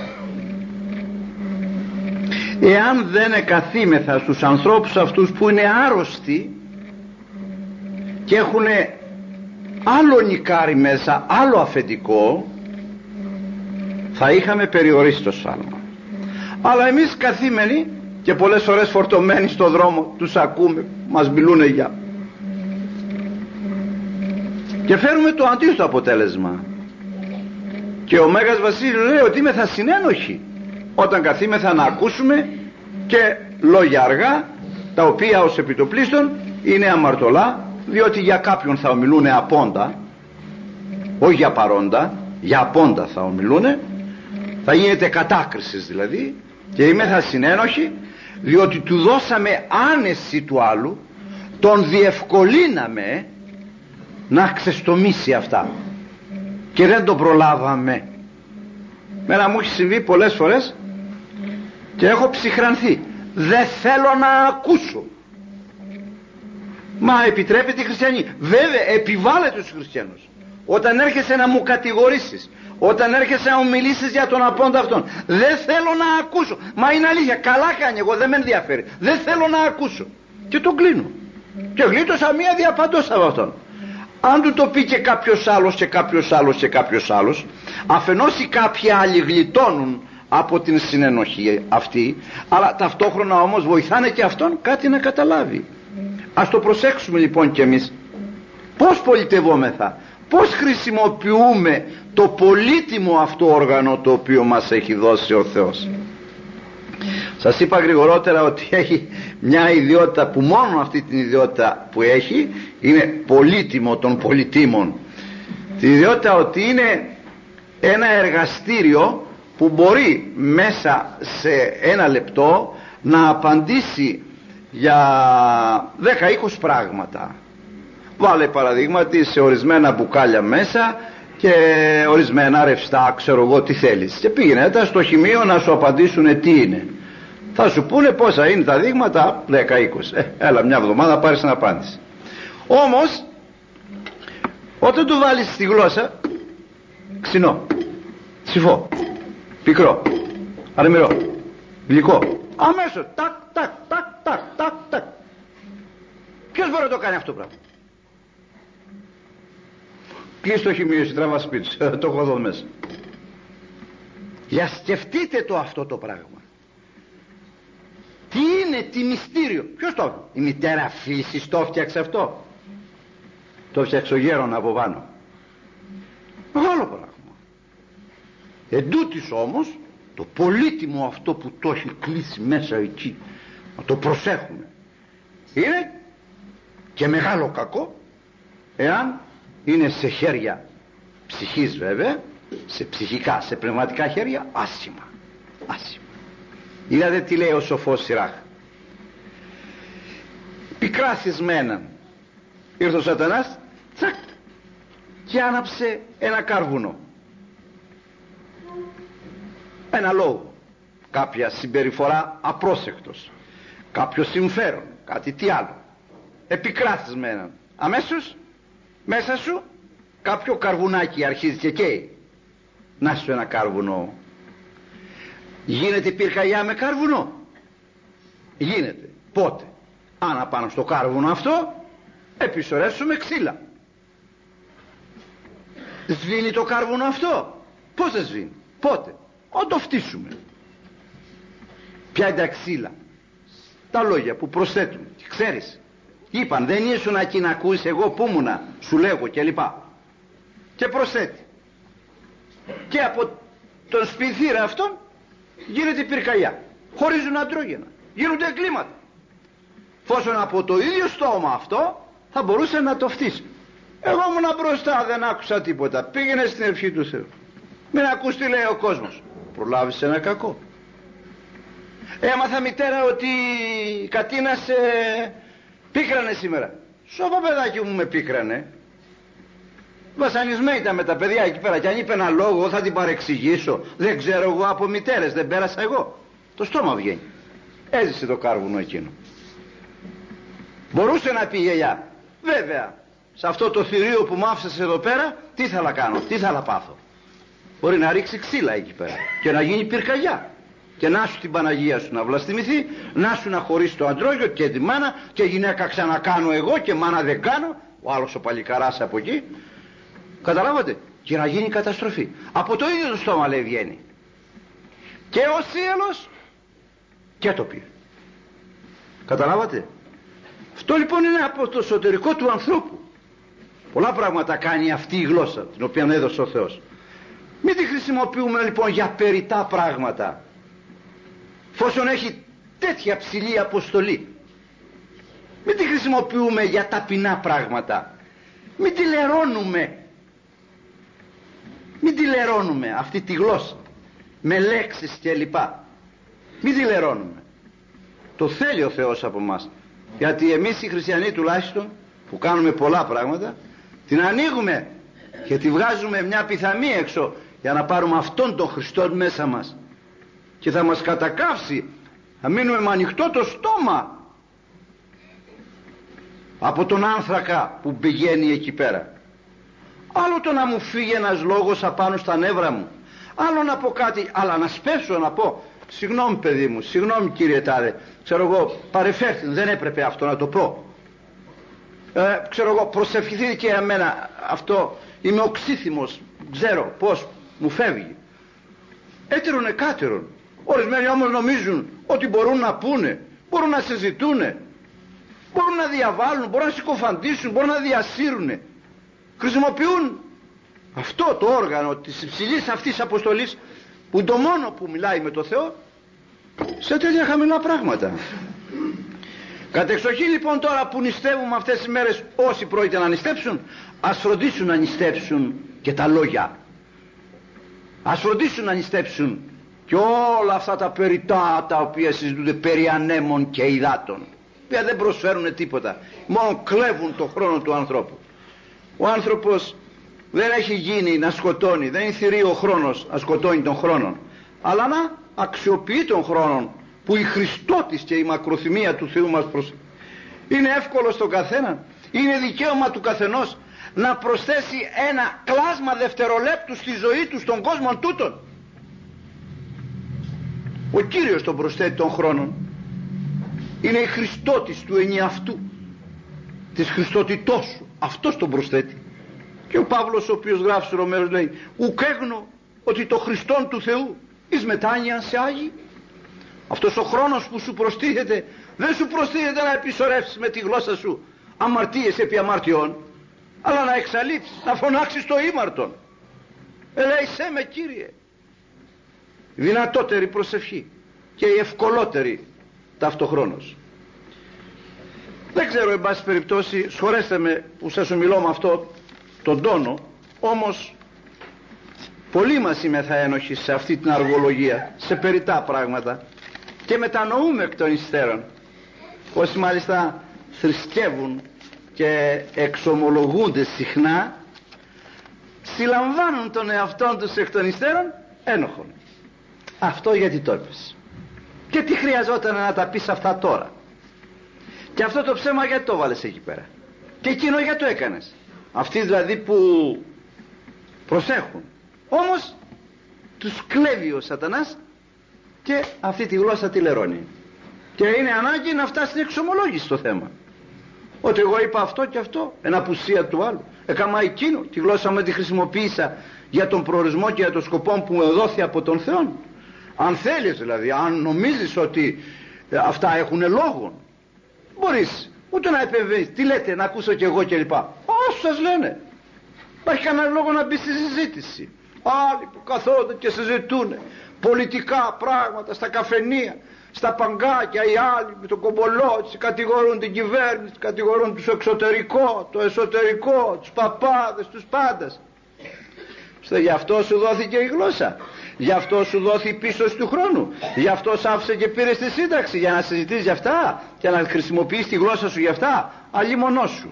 εάν δεν εκαθήμεθα στους ανθρώπους αυτούς που είναι άρρωστοι και έχουν άλλο νικάρι μέσα, άλλο αφεντικό, θα είχαμε περιορίσει το σφάλμα. Αλλά εμείς καθήμενοι και πολλές φορές φορτωμένοι στο δρόμο, τους ακούμε, μας μιλούνε για, και φέρουμε το αντίθετο αποτέλεσμα. Και ο Μέγας Βασίλειος λέει ότι είμεθα συνένοχοι όταν καθήμεθα να ακούσουμε και λόγια αργά, τα οποία ως επιτοπλίστων είναι αμαρτωλά, διότι για κάποιον θα ομιλούνε απόντα, όχι για παρόντα, για απόντα θα ομιλούνε, θα γίνεται κατάκρισης δηλαδή, και είμεθα συνένοχοι διότι του δώσαμε άνεση του άλλου, τον διευκολύναμε να ξεστομίσει αυτά και δεν τον προλάβαμε. Μένα μου έχει συμβεί πολλές φορές και έχω ψυχρανθεί, δεν θέλω να ακούσω. Μα επιτρέπεται οι χριστιανοί? Βέβαια επιβάλλεται στους χριστιανούς. Όταν έρχεσαι να μου κατηγορήσεις, όταν έρχεσαι να μου μιλήσεις για τον απόντα αυτόν, δεν θέλω να ακούσω. Μα είναι αλήθεια, καλά κάνει, εγώ δεν με ενδιαφέρει, δεν θέλω να ακούσω, και τον κλείνω και γλίτωσα μία διαπαντός από αυτόν. Αν του το πει και κάποιος άλλος και κάποιος άλλος και κάποιος άλλος, αφενός οι κάποιοι άλλοι γλιτώνουν από την συνενοχή αυτή, αλλά ταυτόχρονα όμως βοηθάνε και αυτόν κάτι να καταλάβει. Ας το προσέξουμε λοιπόν κι εμείς. Πώς πολιτευόμεθα, πώς χρησιμοποιούμε το πολύτιμο αυτό όργανο το οποίο μας έχει δώσει ο Θεός. Σας είπα γρηγορότερα ότι έχει μια ιδιότητα που μόνο αυτή την ιδιότητα που έχει είναι πολύτιμο των πολυτίμων. Την ιδιότητα ότι είναι ένα εργαστήριο που μπορεί μέσα σε ένα λεπτό να απαντήσει για 10-20 πράγματα. Βάλε παραδείγματι σε ορισμένα μπουκάλια μέσα και ορισμένα ρευστά, ξέρω εγώ τι θέλεις, και πήγαινε τα στο χημείο να σου απαντήσουν τι είναι. Θα σου πούνε πόσα είναι τα δείγματα, 10-20. Έλα μια εβδομάδα πάρεις την απάντηση. Όμως όταν του βάλεις στη γλώσσα ξινό, ψηφό, πικρό, αρμυρό, γλυκό, αμέσως τάκ τάκ τάκ τάκ τάκ τάκ. Ποιος μπορεί να το κάνει αυτό το πράγμα? Κλείς το χημείο, εσύ τραβά σπίτι σου, το έχω εδώ μέσα. Για σκεφτείτε το αυτό το πράγμα. Τι είναι, τι μυστήριο? Ποιος το έφτιαξε? Η μητέρα φύσης το έφτιαξε αυτό? Το έφτιαξε ο γέρον από πάνω. Μεγάλο πράγμα. Εντούτοις όμως το πολύτιμο αυτό που το έχει κλείσει μέσα εκεί, να το προσέχουμε, είναι και μεγάλο κακό εάν είναι σε χέρια ψυχής, βέβαια, σε ψυχικά, σε πνευματικά χέρια, άσχημα. Είδατε τι λέει ο σοφός Σιράχ? Πικράθισμέναν ήρθε ο σατανάς, τσακ, και άναψε ένα κάρβουνο, ένα λόγο, κάποια συμπεριφορά απρόσεκτος, κάποιο συμφέρον, κάτι τι άλλο. Επικράθισμέναν, αμέσως μέσα σου κάποιο καρβουνάκι αρχίζει και καίει. Να σου ένα κάρβουνο. Γίνεται πυρκαγιά με κάρβουνο? Γίνεται. Πότε? Αν απάνω στο κάρβουνο αυτό επισορεύσουμε ξύλα. Σβήνει το κάρβουνο αυτό? Πώς δεν σβήνει? Πότε? Όταν το φτύσουμε. Ποια είναι τα ξύλα? Τα λόγια που προσθέτουμε. Και ξέρεις, είπαν δεν ήσουν εκεί να ακούεις εγώ που ήμουνα, σου λέγω και λοιπά. Και προσθέτει. Και από τον σπιθήρα αυτόν γίνεται πυρκαγιά. Χωρίζουν αντρόγενα. Γίνονται εγκλήματα. Φόσον από το ίδιο στόμα αυτό θα μπορούσε να το φτύσει. Εγώ ήμουν μπροστά, δεν άκουσα τίποτα. Πήγαινε στην ευχή του Θεού. Μην ακούς τι λέει ο κόσμος. Προλάβεις ένα κακό. Έμαθα μητέρα ότι η Κατίνα σε πίκρανε σήμερα. Σώπα παιδάκι μου με πίκρανε. Βασανισμένη ήταν με τα παιδιά εκεί πέρα. Και αν είπε ένα λόγο θα την παρεξηγήσω. Δεν ξέρω εγώ από μητέρες, δεν πέρασα εγώ. Το στόμα βγαίνει. Έζησε το κάρβουνο εκείνο. Μπορούσε να πει η γιαγιά, βέβαια, σε αυτό το θηρίο που μ' άφησες εδώ πέρα, τι θα κάνω, τι θα πάθω? Μπορεί να ρίξει ξύλα εκεί πέρα και να γίνει πυρκαγιά. Και να σου την Παναγία σου να βλαστημηθεί, να σου να χωρίσει το αντρόγιο και τη μάνα, και γυναίκα ξανακάνω εγώ και μάνα δεν κάνω, ο άλλος ο παλικαράς από εκεί. Καταλάβατε? Και να γίνει καταστροφή. Από το ίδιο το στόμα λέει βγαίνει. Και ο σύλλος και το πήρε. Καταλάβατε? Αυτό λοιπόν είναι από το εσωτερικό του ανθρώπου. Πολλά πράγματα κάνει αυτή η γλώσσα την οποία έδωσε ο Θεός. Μην τη χρησιμοποιούμε λοιπόν για περιττά πράγματα, φόσον έχει τέτοια ψηλή αποστολή. Μην τη χρησιμοποιούμε για ταπεινά πράγματα. Μην τη λερώνουμε αυτή τη γλώσσα με λέξεις και λοιπά. Μην τη λερώνουμε. Το θέλει ο Θεός από μας. Γιατί εμείς οι χριστιανοί τουλάχιστον που κάνουμε πολλά πράγματα, την ανοίγουμε και τη βγάζουμε μια πιθαμή έξω για να πάρουμε αυτόν τον Χριστό μέσα μας, και θα μας κατακάψει. Θα μείνουμε με ανοιχτό το στόμα από τον άνθρακα που πηγαίνει εκεί πέρα. Άλλο το να μου φύγει ένας λόγος απάνω στα νεύρα μου, άλλο να πω κάτι, αλλά να σπέσω να πω συγγνώμη παιδί μου, συγγνώμη κύριε τάδε, ξέρω εγώ, παρεφέρθη, δεν έπρεπε αυτό να το πω, ξέρω εγώ, προσευχηθείτε και εμένα αυτό, είμαι οξύθυμος, ξέρω πως μου φεύγει. έτερον εκάτερον. Ορισμένοι όμως νομίζουν ότι μπορούν να πούνε, μπορούν να συζητούν, μπορούν να διαβάλουν, μπορούν να συκοφαντήσουν, μπορούν να διασύρουν. Χρησιμοποιούν αυτό το όργανο της υψηλής αυτής αποστολής, που το μόνο που μιλάει με το Θεό, σε τέτοια χαμηλά πράγματα. Κατεξοχή λοιπόν τώρα που νηστεύουμε αυτές τις μέρες, όσοι πρόκειται να νηστέψουν, ας φροντίσουν να νηστέψουν και τα λόγια. Ας φροντίσουν να νηστέψουν και όλα αυτά τα περιτά τα οποία συζητούνται περί ανέμων και υδάτων, που δεν προσφέρουν τίποτα, μόνο κλέβουν τον χρόνο του ανθρώπου. Ο άνθρωπος δεν έχει γίνει να σκοτώνει, δεν είναι θηρίο ο χρόνος να σκοτώνει τον χρόνο, αλλά να αξιοποιεί τον χρόνο που η Χριστότης και η μακροθυμία του Θεού μας προσφέρει. Είναι εύκολο στον καθένα, είναι δικαίωμα του καθενός να προσθέσει ένα κλάσμα δευτερολέπτου στη ζωή του, στον κόσμο τούτον. Ο Κύριος τον προσθέτει τον χρόνων, είναι η Χριστότης του ενιαυτού, της Χριστότητός σου, αυτός τον προσθέτει. Και ο Παύλος, ο οποίος γράφει στους Ρωμαίους, λέει ουκ έγνω ότι το Χριστόν του Θεού εις μετάνοιαν σε Άγιοι. Αυτός ο χρόνος που σου προστίθεται δεν σου προστίθεται να επισορεύσεις με τη γλώσσα σου αμαρτίες επί αμαρτιών, αλλά να εξαλείψεις, να φωνάξεις το ήμαρτον. Ελέησέ με Κύριε. Η δυνατότερη προσευχή και η ευκολότερη ταυτοχρόνως. Δεν ξέρω, εν πάση περιπτώσει, σχωρέστε με που σας ομιλώ με αυτό τον τόνο, όμως πολλοί μας είμεθα ένοχοι σε αυτή την αργολογία, σε περιτά πράγματα, και μετανοούμε εκ των υστέρων. Όσοι μάλιστα θρησκεύουν και εξομολογούνται συχνά, συλλαμβάνουν τον εαυτόν τους εκ των υστέρων ένοχων. Αυτό γιατί το είπες, και τι χρειαζόταν να τα πεις αυτά τώρα, και αυτό το ψέμα γιατί το βάλες εκεί πέρα, και εκείνο γιατί το έκανες. Αυτοί δηλαδή που προσέχουν, όμως τους κλέβει ο σατανάς και αυτή τη γλώσσα τη λερώνει, και είναι ανάγκη να φτάσει στην εξομολόγηση το θέμα, ότι εγώ είπα αυτό και αυτό εν απουσία του άλλου, έκαμα εκείνο, τη γλώσσα μου τη χρησιμοποίησα για τον προορισμό και για τον σκοπό που μου δόθη από τον Θεό. Αν θέλεις δηλαδή, αν νομίζεις ότι αυτά έχουν λόγο, μπορείς ούτε να επεμβείς, τι λέτε, να ακούσω κι εγώ κλπ. Όσο σας λένε, υπάρχει κανένα λόγο να μπει στη συζήτηση. Άλλοι που καθόνται και συζητούν πολιτικά πράγματα στα καφενεία, στα παγκάκια, οι άλλοι με τον κομπολότσι κατηγορούν την κυβέρνηση, κατηγορούν τους εξωτερικό, το εσωτερικό, τους παπάδες, τους πάντες. Γι' αυτό σου δόθηκε η γλώσσα, γι' αυτό σου δόθηκε η πίστοση του χρόνου, γι' αυτό σ' άφησε και πήρε τη σύνταξη, για να συζητήσεις γι' αυτά και να χρησιμοποιείς τη γλώσσα σου γι' αυτά, αλλήμονός σου.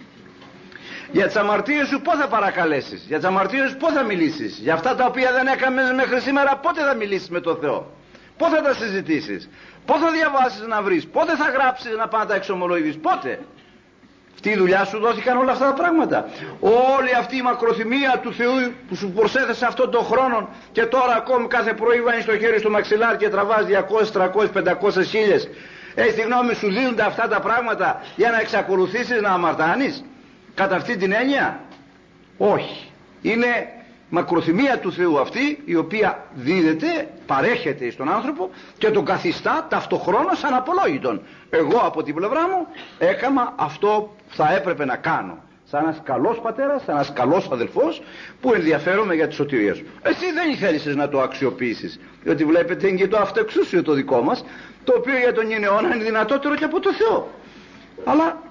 Για τις αμαρτίες σου πώς θα παρακαλέσεις, για τις αμαρτίες σου πώς θα μιλήσεις, για αυτά τα οποία δεν έκαμες μέχρι σήμερα πότε θα μιλήσεις με τον Θεό, πότε θα τα συζητήσεις, πότε θα διαβάσεις να βρεις, πότε θα γράψεις να πάνε τα εξομολογήσεις, πότε. Αυτή η δουλειά σου δόθηκαν όλα αυτά τα πράγματα. Όλη αυτή η μακροθυμία του Θεού που σου προσέθεσε αυτόν τον χρόνο, και τώρα ακόμη κάθε πρωί βάζεις το χέρι στο μαξιλάρι και τραβάς 200, 300, 500 χίλιες. Τη γνώμη σου δίνονται αυτά τα πράγματα για να εξακολουθήσεις να αμαρτάνεις κατά αυτή την έννοια? Όχι. Είναι μακροθυμία του Θεού αυτή, η οποία δίδεται, παρέχεται στον άνθρωπο και τον καθιστά ταυτοχρόνως αναπολόγητον. Εγώ από την πλευρά μου έκαμα αυτό που θα έπρεπε να κάνω, σαν ένας καλός πατέρας, σαν ένας καλός αδελφός που ενδιαφέρομαι για τη σωτηρία σου. Εσύ δεν θέλησες να το αξιοποιήσεις, διότι βλέπετε είναι και το αυτοεξούσιο το δικό μας, το οποίο για τον αιώνα είναι δυνατότερο και από το Θεό. Αλλά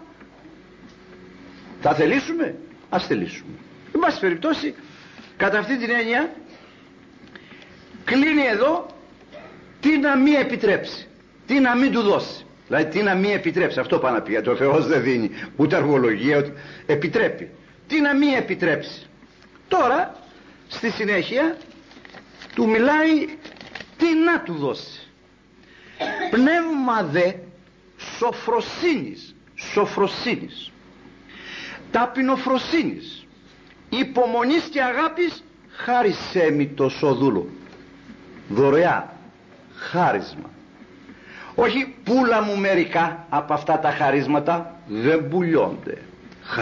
θα θελήσουμε, ας θελήσουμε. Εν πάση περιπτώσει, κατά αυτή την έννοια κλείνει εδώ τι να μην επιτρέψει, τι να μην του δώσει. Δηλαδή τι να μην επιτρέψει, αυτό πάνω να πει. Το Θεός δεν δίνει ούτε αργολογία, ούτε επιτρέπει. Τι να μην επιτρέψει. Τώρα στη συνέχεια του μιλάει τι να του δώσει. Πνεύμα δε σοφροσύνης, ταπεινοφροσύνης, υπομονής και αγάπης, χάρισέ μη το σοδούλο. Δωρεά, χάρισμα. Όχι πουλα μου μερικά από αυτά τα χαρίσματα, δεν πουλιώνται,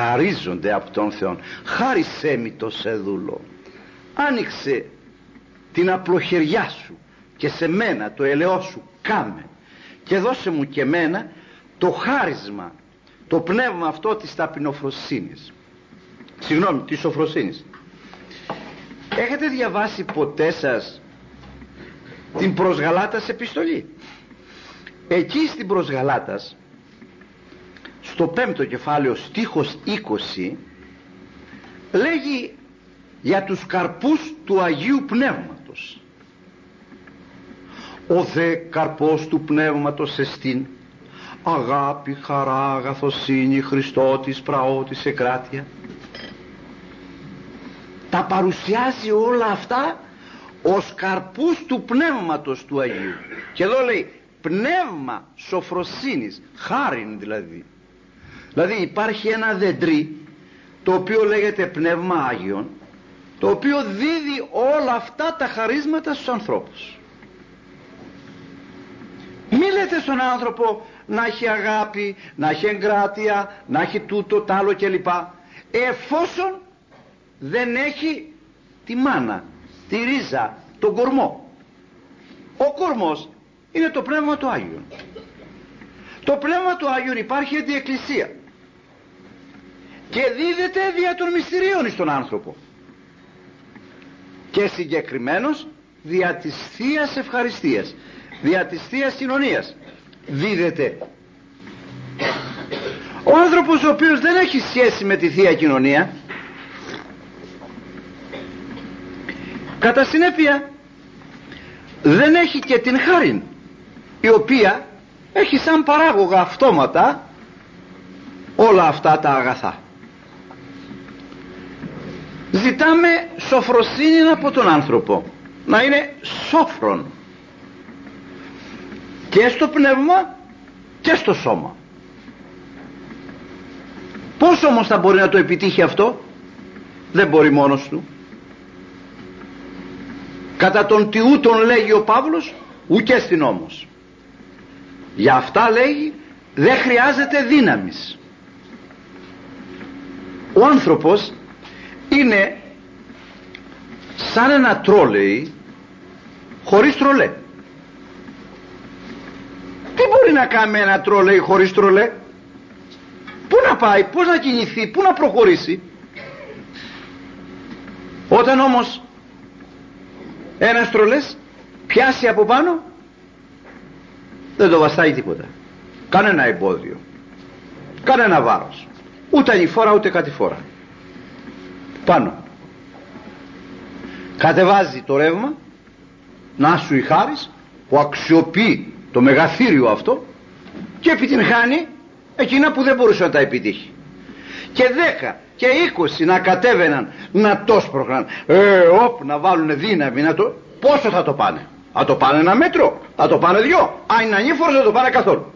χαρίζονται από τον Θεό. Χάρισέ μη το σεδούλο. Άνοιξε την απλοχεριά σου και σε μένα το ελαιό σου κάμε, και δώσε μου και μένα το χάρισμα, το πνεύμα αυτό της ταπεινοφροσύνης, της σοφροσύνης. Έχετε διαβάσει ποτέ σας την προς Γαλάτας επιστολή? Εκεί στην προς Γαλάτας, στο 5ο κεφάλαιο στίχος 20, λέγει για τους καρπούς του Αγίου Πνεύματος. Ο δε καρπός του Πνεύματος εστίν αγάπη, χαρά, αγαθοσύνη, Χριστότης, πραότης, εκράτεια. Τα παρουσιάζει όλα αυτά ως καρπούς του Πνεύματος του Αγίου. Και εδώ λέει πνεύμα σοφροσύνης, χάριν δηλαδή. Δηλαδή υπάρχει ένα δεντρί το οποίο λέγεται Πνεύμα Άγιον, το οποίο δίδει όλα αυτά τα χαρίσματα στους ανθρώπους. Μη λέτε στον άνθρωπο να έχει αγάπη, να έχει εγκράτεια, να έχει τούτο, τ' άλλο κλπ, εφόσον δεν έχει τη μάνα, τη ρίζα, τον κορμό. Ο κορμός είναι το Πνεύμα του Άγιον. Το Πνεύμα του Άγιον υπάρχει εν τη Εκκλησία και δίδεται δια των μυστηρίων στον άνθρωπο, και συγκεκριμένως δια της Θείας Ευχαριστίας, δια της Θείας Κοινωνίας δίδεται. Ο άνθρωπος ο οποίος δεν έχει σχέση με τη Θεία Κοινωνία, κατά συνέπεια δεν έχει και την χάριν, η οποία έχει σαν παράγωγα αυτόματα όλα αυτά τα αγαθά. Ζητάμε σοφροσύνη από τον άνθρωπο, να είναι σόφρον και στο πνεύμα και στο σώμα. Πώς όμως θα μπορεί να το επιτύχει αυτό? Δεν μπορεί μόνος του. Κατά τον τιού τον λέγει ο Παύλος, ουκέ στην όμως. Για αυτά λέγει δεν χρειάζεται δύναμης. Ο άνθρωπος είναι σαν ένα τρόλεϊ χωρίς τρολέ. Τι μπορεί να κάνει ένα τρόλεϊ χωρίς τρολέ? Πού να πάει, πώς να κινηθεί, πού να προχωρήσει? Όταν όμως ένας τρολές πιάσει από πάνω, δεν το βαστάει τίποτα, κανένα εμπόδιο, κανένα βάρος, ούτε ανηφόρα ούτε κατηφόρα. Πάνω κατεβάζει το ρεύμα, να σου η χάρις που αξιοποιεί το μεγαθύριο αυτό και επιτυγχάνει εκείνα που δεν μπορούσε να τα επιτύχει. Και 10 και 20 να κατέβαιναν, να το σπρώχναν, να βάλουν δύναμη, να το... πόσο θα το πάνε? Θα το πάνε ένα μέτρο, θα το πάνε 2, αν είναι ανήφορος θα το πάνε καθόλου.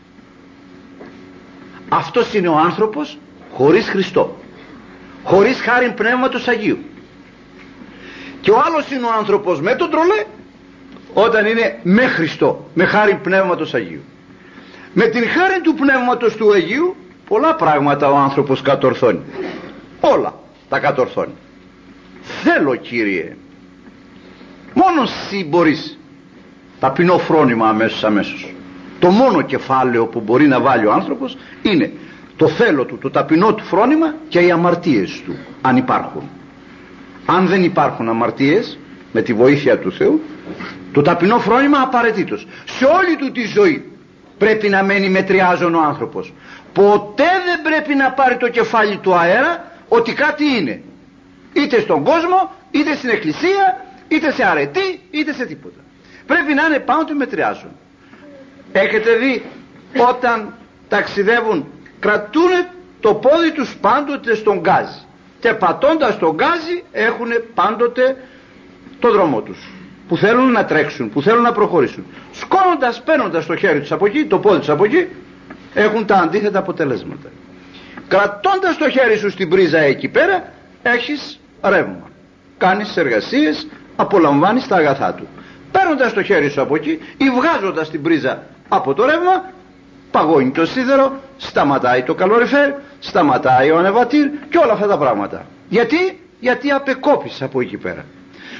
Αυτός είναι ο άνθρωπος χωρίς Χριστό, χωρίς χάριν Πνεύματος Αγίου. Και ο άλλος είναι ο άνθρωπος με τον τρολέ, όταν είναι με Χριστό, με χάριν Πνεύματος Αγίου. Με την χάριν του Πνεύματος του Αγίου πολλά πράγματα ο άνθρωπος κατορθώνει, όλα τα κατορθώνει. Θέλω, Κύριε, μόνο εσύ μπορείς. Ταπεινό φρόνημα αμέσως. Το μόνο κεφάλαιο που μπορεί να βάλει ο άνθρωπος είναι το θέλω του, το ταπεινό του φρόνημα και οι αμαρτίες του, αν υπάρχουν. Αν δεν υπάρχουν αμαρτίες, με τη βοήθεια του Θεού, το ταπεινό φρόνημα απαραίτητος. Σε όλη του τη ζωή πρέπει να μένει μετριάζον ο άνθρωπος. Ποτέ δεν πρέπει να πάρει το κεφάλι του αέρα ότι κάτι είναι, είτε στον κόσμο, είτε στην εκκλησία, είτε σε αρετή, είτε σε τίποτα. Πρέπει να είναι πάντοτε μετριάζον. Έχετε δει όταν ταξιδεύουν, κρατούν το πόδι τους πάντοτε στον γκάζι και πατώντας τον γκάζι έχουν πάντοτε το δρόμο τους που θέλουν να τρέξουν, που θέλουν να προχωρήσουν. Σκόνοντας, παίρνοντας το χέρι τους από εκεί, το πόδι τους από εκεί, έχουν τα αντίθετα αποτελέσματα. Κρατώντας το χέρι σου στην πρίζα εκεί πέρα, έχεις ρεύμα, κάνεις εργασίες, απολαμβάνεις τα αγαθά του. Παίρνοντας το χέρι σου από εκεί ή βγάζοντας την πρίζα από το ρεύμα, παγώνει το σίδερο, σταματάει το καλοριφέρ, σταματάει ο ανεβατήρ και όλα αυτά τα πράγματα. Γιατί απεκόπεις από εκεί πέρα.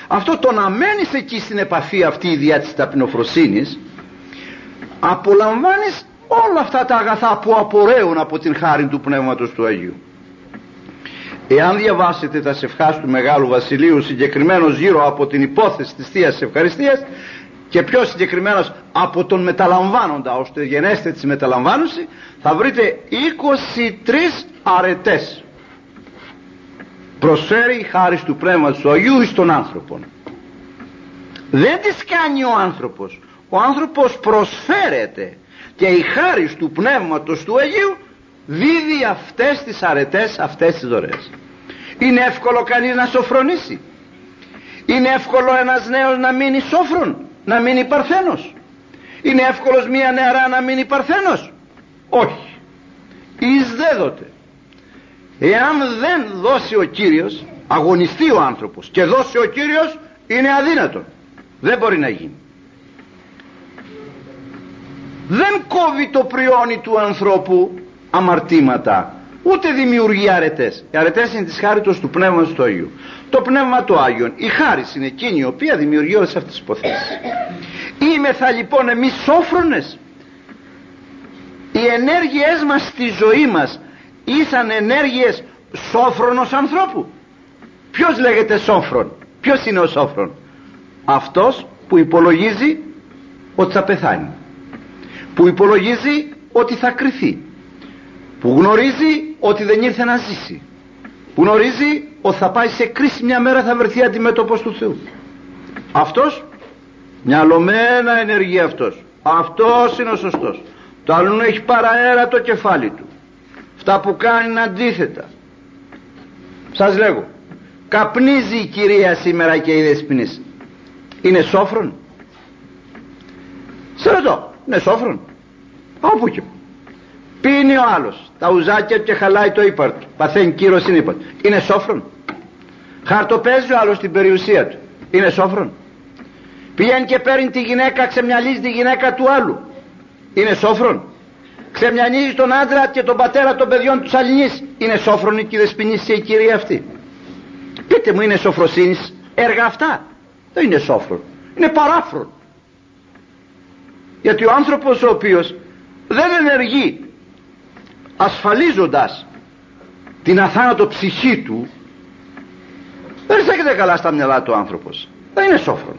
Αυτό το να μένεις εκεί στην επαφή αυτή διά της ταπεινοφροσύνης, απολαμβάνεις όλα αυτά τα αγαθά που απορρέουν από την χάρη του Πνεύματος του Αγίου. Εάν διαβάσετε τα σευχάς του Μεγάλου Βασιλείου, συγκεκριμένως γύρω από την υπόθεση της Θείας Ευχαριστίας και πιο συγκεκριμένως από τον μεταλαμβάνοντα, ώστε γενέστε της μεταλαμβάνωση, θα βρείτε 23 αρετές προσφέρει η χάρις του Πνεύματος του Αγίου εις τον άνθρωπο. Δεν τις κάνει ο άνθρωπος. Ο άνθρωπος προσφέρεται και η χάρις του Πνεύματος του Αγίου δίδει αυτές τις αρετές, αυτές τις δωρεές. Είναι εύκολο κανείς να σοφρονήσει? Είναι εύκολο ένας νέος να μείνει σόφρον, να μείνει παρθένος? Είναι εύκολος μία νεαρά να μείνει παρθένος? Όχι. Εις δέδοτε. Εάν δεν δώσει ο Κύριος, αγωνιστεί ο άνθρωπος και δώσει ο Κύριος, είναι αδύνατο. Δεν μπορεί να γίνει. Δεν κόβει το πριόνι του ανθρώπου αμαρτήματα, ούτε δημιουργεί αρετές. Οι αρετές είναι της χάριτος του Πνεύματος του Αγίου. Το Πνεύμα του Άγιον, η χάρις είναι εκείνη η οποία δημιουργεί όλες αυτές τις υποθέσεις. Είμεθα λοιπόν εμείς σόφρονες? Οι ενέργειές μας στη ζωή μας ήσαν ενέργειες σόφρονος ανθρώπου? Ποιος λέγεται σόφρον? Ποιος είναι ο σόφρον? Αυτός που υπολογίζει ότι θα πεθάνει, που υπολογίζει ότι θα κριθεί, που γνωρίζει ότι δεν ήρθε να ζήσει, που γνωρίζει ότι θα πάει σε κρίση μια μέρα, θα βρεθεί αντιμέτωπος του Θεού. Αυτός, μυαλωμένα ενεργεί αυτός είναι ο σωστός. Το άλλο έχει παραέρα το κεφάλι του. Αυτά που κάνει είναι αντίθετα. Σας λέγω, καπνίζει η κυρία σήμερα και οι δεσποινείς. Είναι σόφρον? Σε ρωτώ, είναι σόφρον? Όπου και πίνει ο άλλος τα ουζάκια και χαλάει το ύπαρ του, παθαίνει κύρος είναι ύπαρ. Είναι σόφρον? Χαρτοπαίζει ο άλλος την περιουσία του. Είναι σόφρον? Πηγαίνει και παίρνει τη γυναίκα, ξεμυαλίζει τη γυναίκα του άλλου. Είναι σόφρον? Ξεμυαλίζει τον άντρα και τον πατέρα των παιδιών του Σαλινής. Είναι σόφρον η δεσποινής και η κυρία αυτή? Πείτε μου, είναι σοφροσύνης έργα αυτά? Δεν είναι σόφρον, είναι παράφρον. Γιατί ο άνθρωπος ο οποίος δεν ενεργεί ασφαλίζοντας την αθάνατο ψυχή του, δεν στέκεται καλά στα μυαλά του άνθρωπος, δεν είναι σόφρον.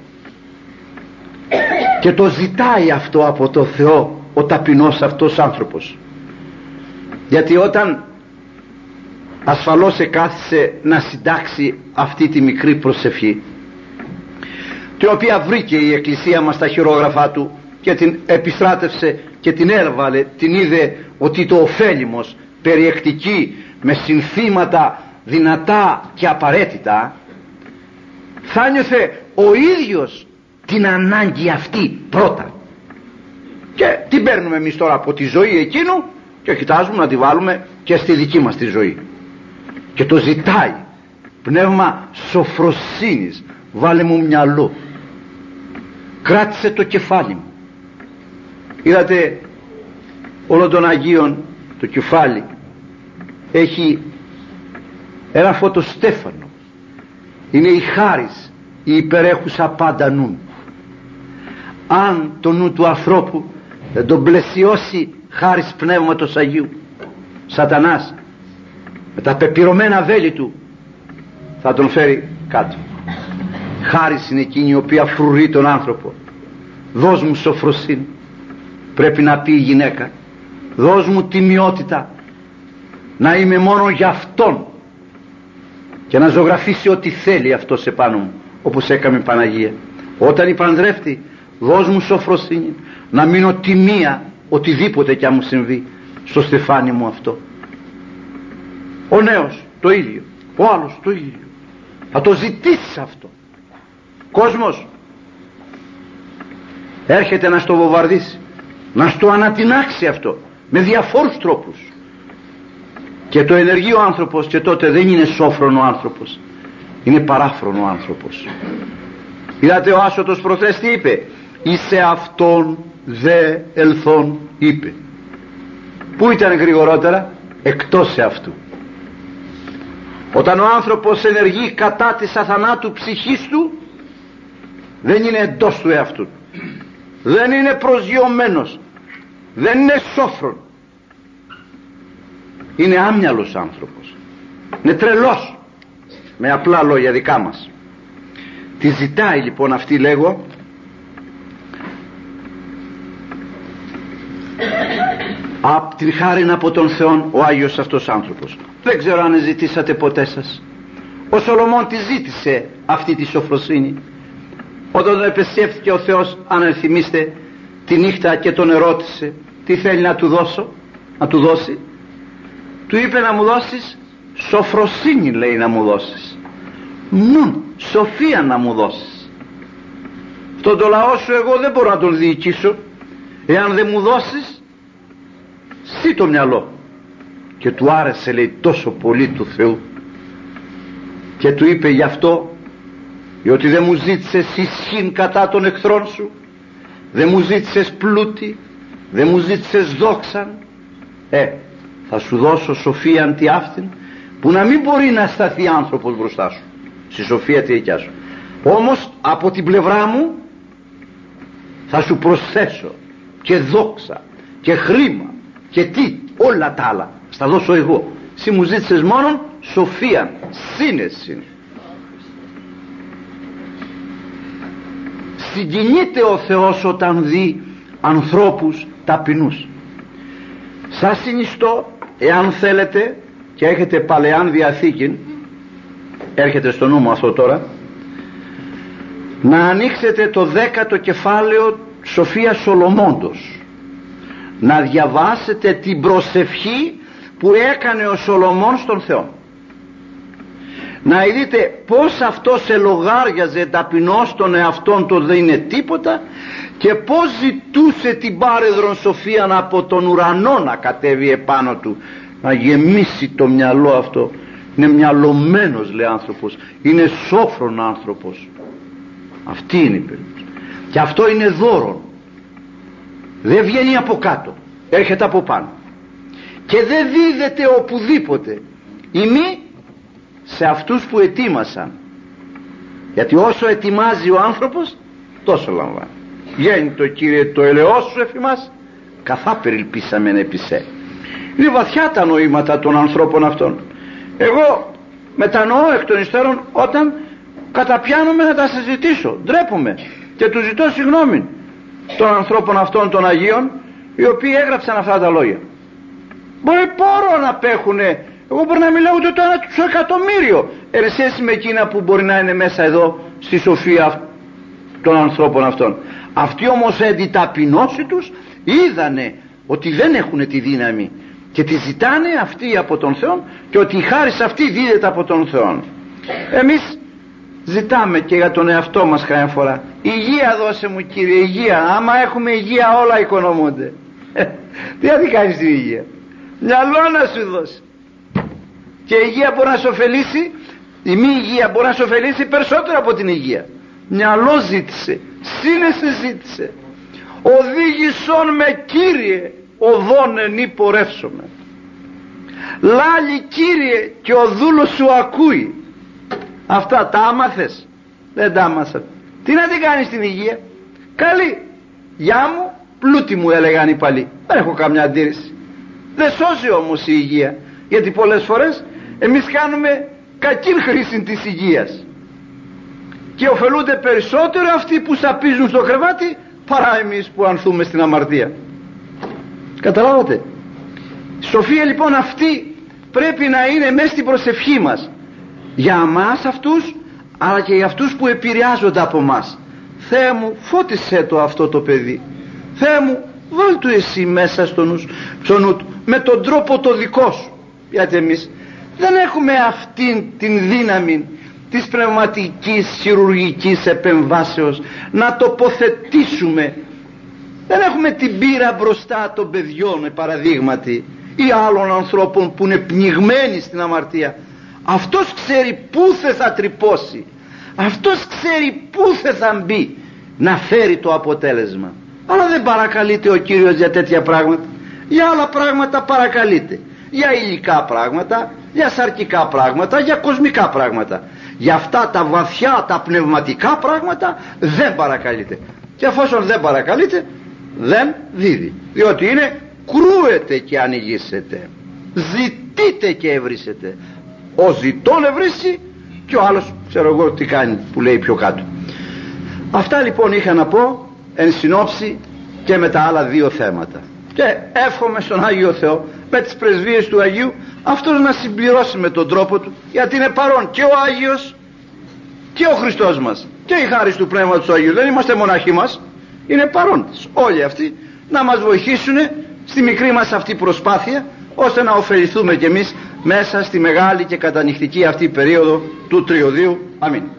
Και το ζητάει αυτό από το Θεό ο ταπεινός αυτός άνθρωπος. Γιατί όταν ασφαλώς εκάθισε να συντάξει αυτή τη μικρή προσευχή, την οποία βρήκε η Εκκλησία μας στα χειρόγραφά του και την επιστράτευσε και την έβαλε, την είδε ότι το ωφέλιμος περιεκτική με συνθήματα δυνατά και απαραίτητα, θα νιώθε ο ίδιος την ανάγκη αυτή πρώτα, και την παίρνουμε εμείς τώρα από τη ζωή εκείνου και κοιτάζουμε να τη βάλουμε και στη δική μας τη ζωή, και το ζητάει. Πνεύμα σοφροσύνης, βάλε μου μυαλό, κράτησε το κεφάλι μου. Είδατε, όλων των Αγίων το κεφάλι έχει ένα φωτοστέφανο, είναι η χάρις, η υπερέχουσα πάντα νου. Αν το νου του ανθρώπου δεν τον πλαισιώσει χάρις Πνεύματος Αγίου, Σατανάς με τα πεπυρωμένα βέλη του θα τον φέρει κάτω. Χάρις είναι εκείνη η οποία φρουρεί τον άνθρωπο. Δώσ' μου σοφροσύνη, πρέπει να πει η γυναίκα, δώσ' μου τιμιότητα να είμαι μόνο για αυτόν και να ζωγραφίσει ό,τι θέλει αυτός επάνω μου, όπως έκαμε η Παναγία. Όταν η παντρεύτη, δώσ' μου σοφροσύνη να μείνω τιμία οτιδήποτε κι αν μου συμβεί στο στεφάνι μου αυτό. Ο νέος το ίδιο, ο άλλος το ίδιο. Θα το ζητήσεις αυτό. Κόσμος έρχεται να στο βομβαρδίσει, να στο ανατινάξει αυτό με διαφόρους τρόπους, και το ενεργεί ο άνθρωπος, και τότε δεν είναι σόφρον ο άνθρωπος, είναι παράφρον ο άνθρωπος. Είδατε ο άσωτος προχθές τι είπε? Εις αυτόν δε ελθόν, είπε. Πού ήταν γρηγορότερα? Εκτός σε αυτού. Όταν ο άνθρωπος ενεργεί κατά της αθανάτου ψυχής του, δεν είναι εντός του εαυτού του, δεν είναι προσγειωμένος, δεν είναι σόφρον, είναι άμυαλος άνθρωπος, είναι τρελός, με απλά λόγια δικά μας. Τι ζητάει λοιπόν αυτή, λέγω, απ' τη χάριν από τον Θεόν ο Άγιος αυτός άνθρωπος. Δεν ξέρω αν ζητήσατε ποτέ σας. Ο Σολομών τη ζήτησε αυτή τη σοφροσύνη όταν τον επεσκέφθηκε ο Θεός, αν ενθυμίστε, τη νύχτα και τον ερώτησε τι θέλει να του δώσω, να του δώσει. Του είπε να μου δώσεις σοφροσύνη, λέει, να μου δώσεις, σοφία να μου δώσεις. Στον το λαό σου εγώ δεν μπορώ να τον διοικήσω, εάν δεν μου δώσεις εσύ το μυαλό. Και του άρεσε, λέει, τόσο πολύ του Θεού και του είπε γι' αυτό, διότι δεν μου ζήτησες ισχύν κατά των εχθρών σου, δεν μου ζήτησες πλούτη, δεν μου ζήτησες δόξαν, θα σου δώσω σοφία αντι αυτήν, που να μην μπορεί να σταθεί άνθρωπος μπροστά σου, στη σοφία τη δικιά σου. Όμως από την πλευρά μου θα σου προσθέσω και δόξα και χρήμα και τι, όλα τα άλλα στα δώσω εγώ. Εσύ μου ζήτησες μόνον σοφία, σύνεση. Συγκινείται ο Θεός όταν δει ανθρώπους ταπεινούς. Σας συνιστώ, εάν θέλετε και έχετε Παλαιάν Διαθήκη, έρχεται στο νου μου αυτό τώρα, να ανοίξετε το 10ο κεφάλαιο Σοφία Σολομώντος, να διαβάσετε την προσευχή που έκανε ο Σολομών στον Θεό, να δείτε πως αυτός ελογάριαζε ταπεινός τον εαυτόν το δεν είναι τίποτα και πως ζητούσε την πάρεδρον σοφίαν από τον ουρανό να κατέβει επάνω του, να γεμίσει το μυαλό αυτό. Είναι μυαλωμένος, λέει, άνθρωπος, είναι σόφρον άνθρωπος. Αυτή είναι η περίπτωση. Και αυτό είναι δώρο, δεν βγαίνει από κάτω, έρχεται από πάνω και δεν δίδεται οπουδήποτε, ημί σε αυτούς που ετοίμασαν, γιατί όσο ετοιμάζει ο άνθρωπος τόσο λαμβάνει. Βγαίνει το Κύριε το ελεός σου εφημάς, καθά περιλπίσαμεν επισέ. Είναι βαθιά τα νοήματα των ανθρώπων αυτών. Εγώ μετανοώ εκ των υστέρων όταν καταπιάνομαι να τα συζητήσω, ντρέπομαι και του ζητώ συγγνώμη των ανθρώπων αυτών των Αγίων, οι οποίοι έγραψαν αυτά τα λόγια. Μπορεί πόρο να παίχουνε, εγώ μπορεί να μιλάω ούτε το 1/100.000 εν σχέση με εκείνα που μπορεί να είναι μέσα εδώ στη σοφία των ανθρώπων αυτών. Αυτοί όμως εν τη ταπεινώση τους είδανε ότι δεν έχουν τη δύναμη και τη ζητάνε αυτοί από τον Θεό και ότι η χάρις αυτή δίδεται από τον Θεό. Εμείς ζητάμε και για τον εαυτό μας κάθε φορά, υγεία δώσε μου Κύριε, υγεία. Άμα έχουμε υγεία όλα οικονομούνται. Τι θα την κάνεις την υγεία? Μυαλό να σου δώσει. Και η υγεία μπορεί να σου ωφελήσει, η μη υγεία μπορεί να σου ωφελήσει περισσότερο από την υγεία. Μυαλό ζήτησε, σύνεση ζήτησε. Οδήγησον με Κύριε, οδόν ενή πορεύσομαι. Λάλη Κύριε και ο δούλος σου ακούει. Αυτά τα άμαθες? Δεν τα άμαθα. Τι να την κάνεις την υγεία? Καλή. Γεια μου, πλούτη μου, έλεγαν οι παλιοί. Δεν έχω καμιά αντίρρηση. Δεν σώζει όμως η υγεία, γιατί πολλές φορές εμείς κάνουμε κακή χρήση της υγείας και ωφελούνται περισσότερο αυτοί που σαπίζουν στο κρεβάτι παρά εμείς που ανθούμε στην αμαρτία. Καταλάβατε? Η σοφία λοιπόν αυτή πρέπει να είναι μέσα στην προσευχή μας, για εμάς αυτούς, αλλά και για αυτούς που επηρεάζονται από μας. Θεέ μου, φώτισέ το αυτό το παιδί. Θεέ μου, βάλ' του εσύ μέσα στο νου του, με τον τρόπο το δικό σου. Γιατί εμείς δεν έχουμε αυτήν την δύναμη της πνευματικής χειρουργικής επεμβάσεως να τοποθετήσουμε. Δεν έχουμε την πείρα μπροστά των παιδιών, παραδείγματι, ή άλλων ανθρώπων που είναι πνιγμένοι στην αμαρτία. Αυτός ξέρει πού θα τρυπώσει, αυτός ξέρει πού θα μπει να φέρει το αποτέλεσμα. Αλλά δεν παρακαλείται ο Κύριος για τέτοια πράγματα. Για άλλα πράγματα παρακαλείται, για υλικά πράγματα, για σαρκικά πράγματα, για κοσμικά πράγματα. Για αυτά τα βαθιά, τα πνευματικά πράγματα δεν παρακαλείται. Και εφόσον δεν παρακαλείται, δεν δίδει. Διότι είναι κρούεται και ανοιγήσετε, ζητείτε και ευρύσετε. Ο ζητών ευρύσει και ο άλλος ξέρω εγώ τι κάνει, που λέει πιο κάτω. Αυτά λοιπόν είχα να πω εν συνόψη και με τα άλλα δύο θέματα. Και εύχομαι στον Άγιο Θεό με τις πρεσβείες του Αγίου αυτός να συμπληρώσει με τον τρόπο του, γιατί είναι παρόν και ο Άγιος και ο Χριστός μας και η χάρις του Πνεύματος του Αγίου. Δεν είμαστε μοναχοί μας, είναι παρόντες όλοι αυτοί να μας βοηθήσουν στη μικρή μας αυτή προσπάθεια, ώστε να ωφεληθούμε κι εμείς μέσα στη μεγάλη και κατανυχτική αυτή περίοδο του τριωδίου. Αμήν.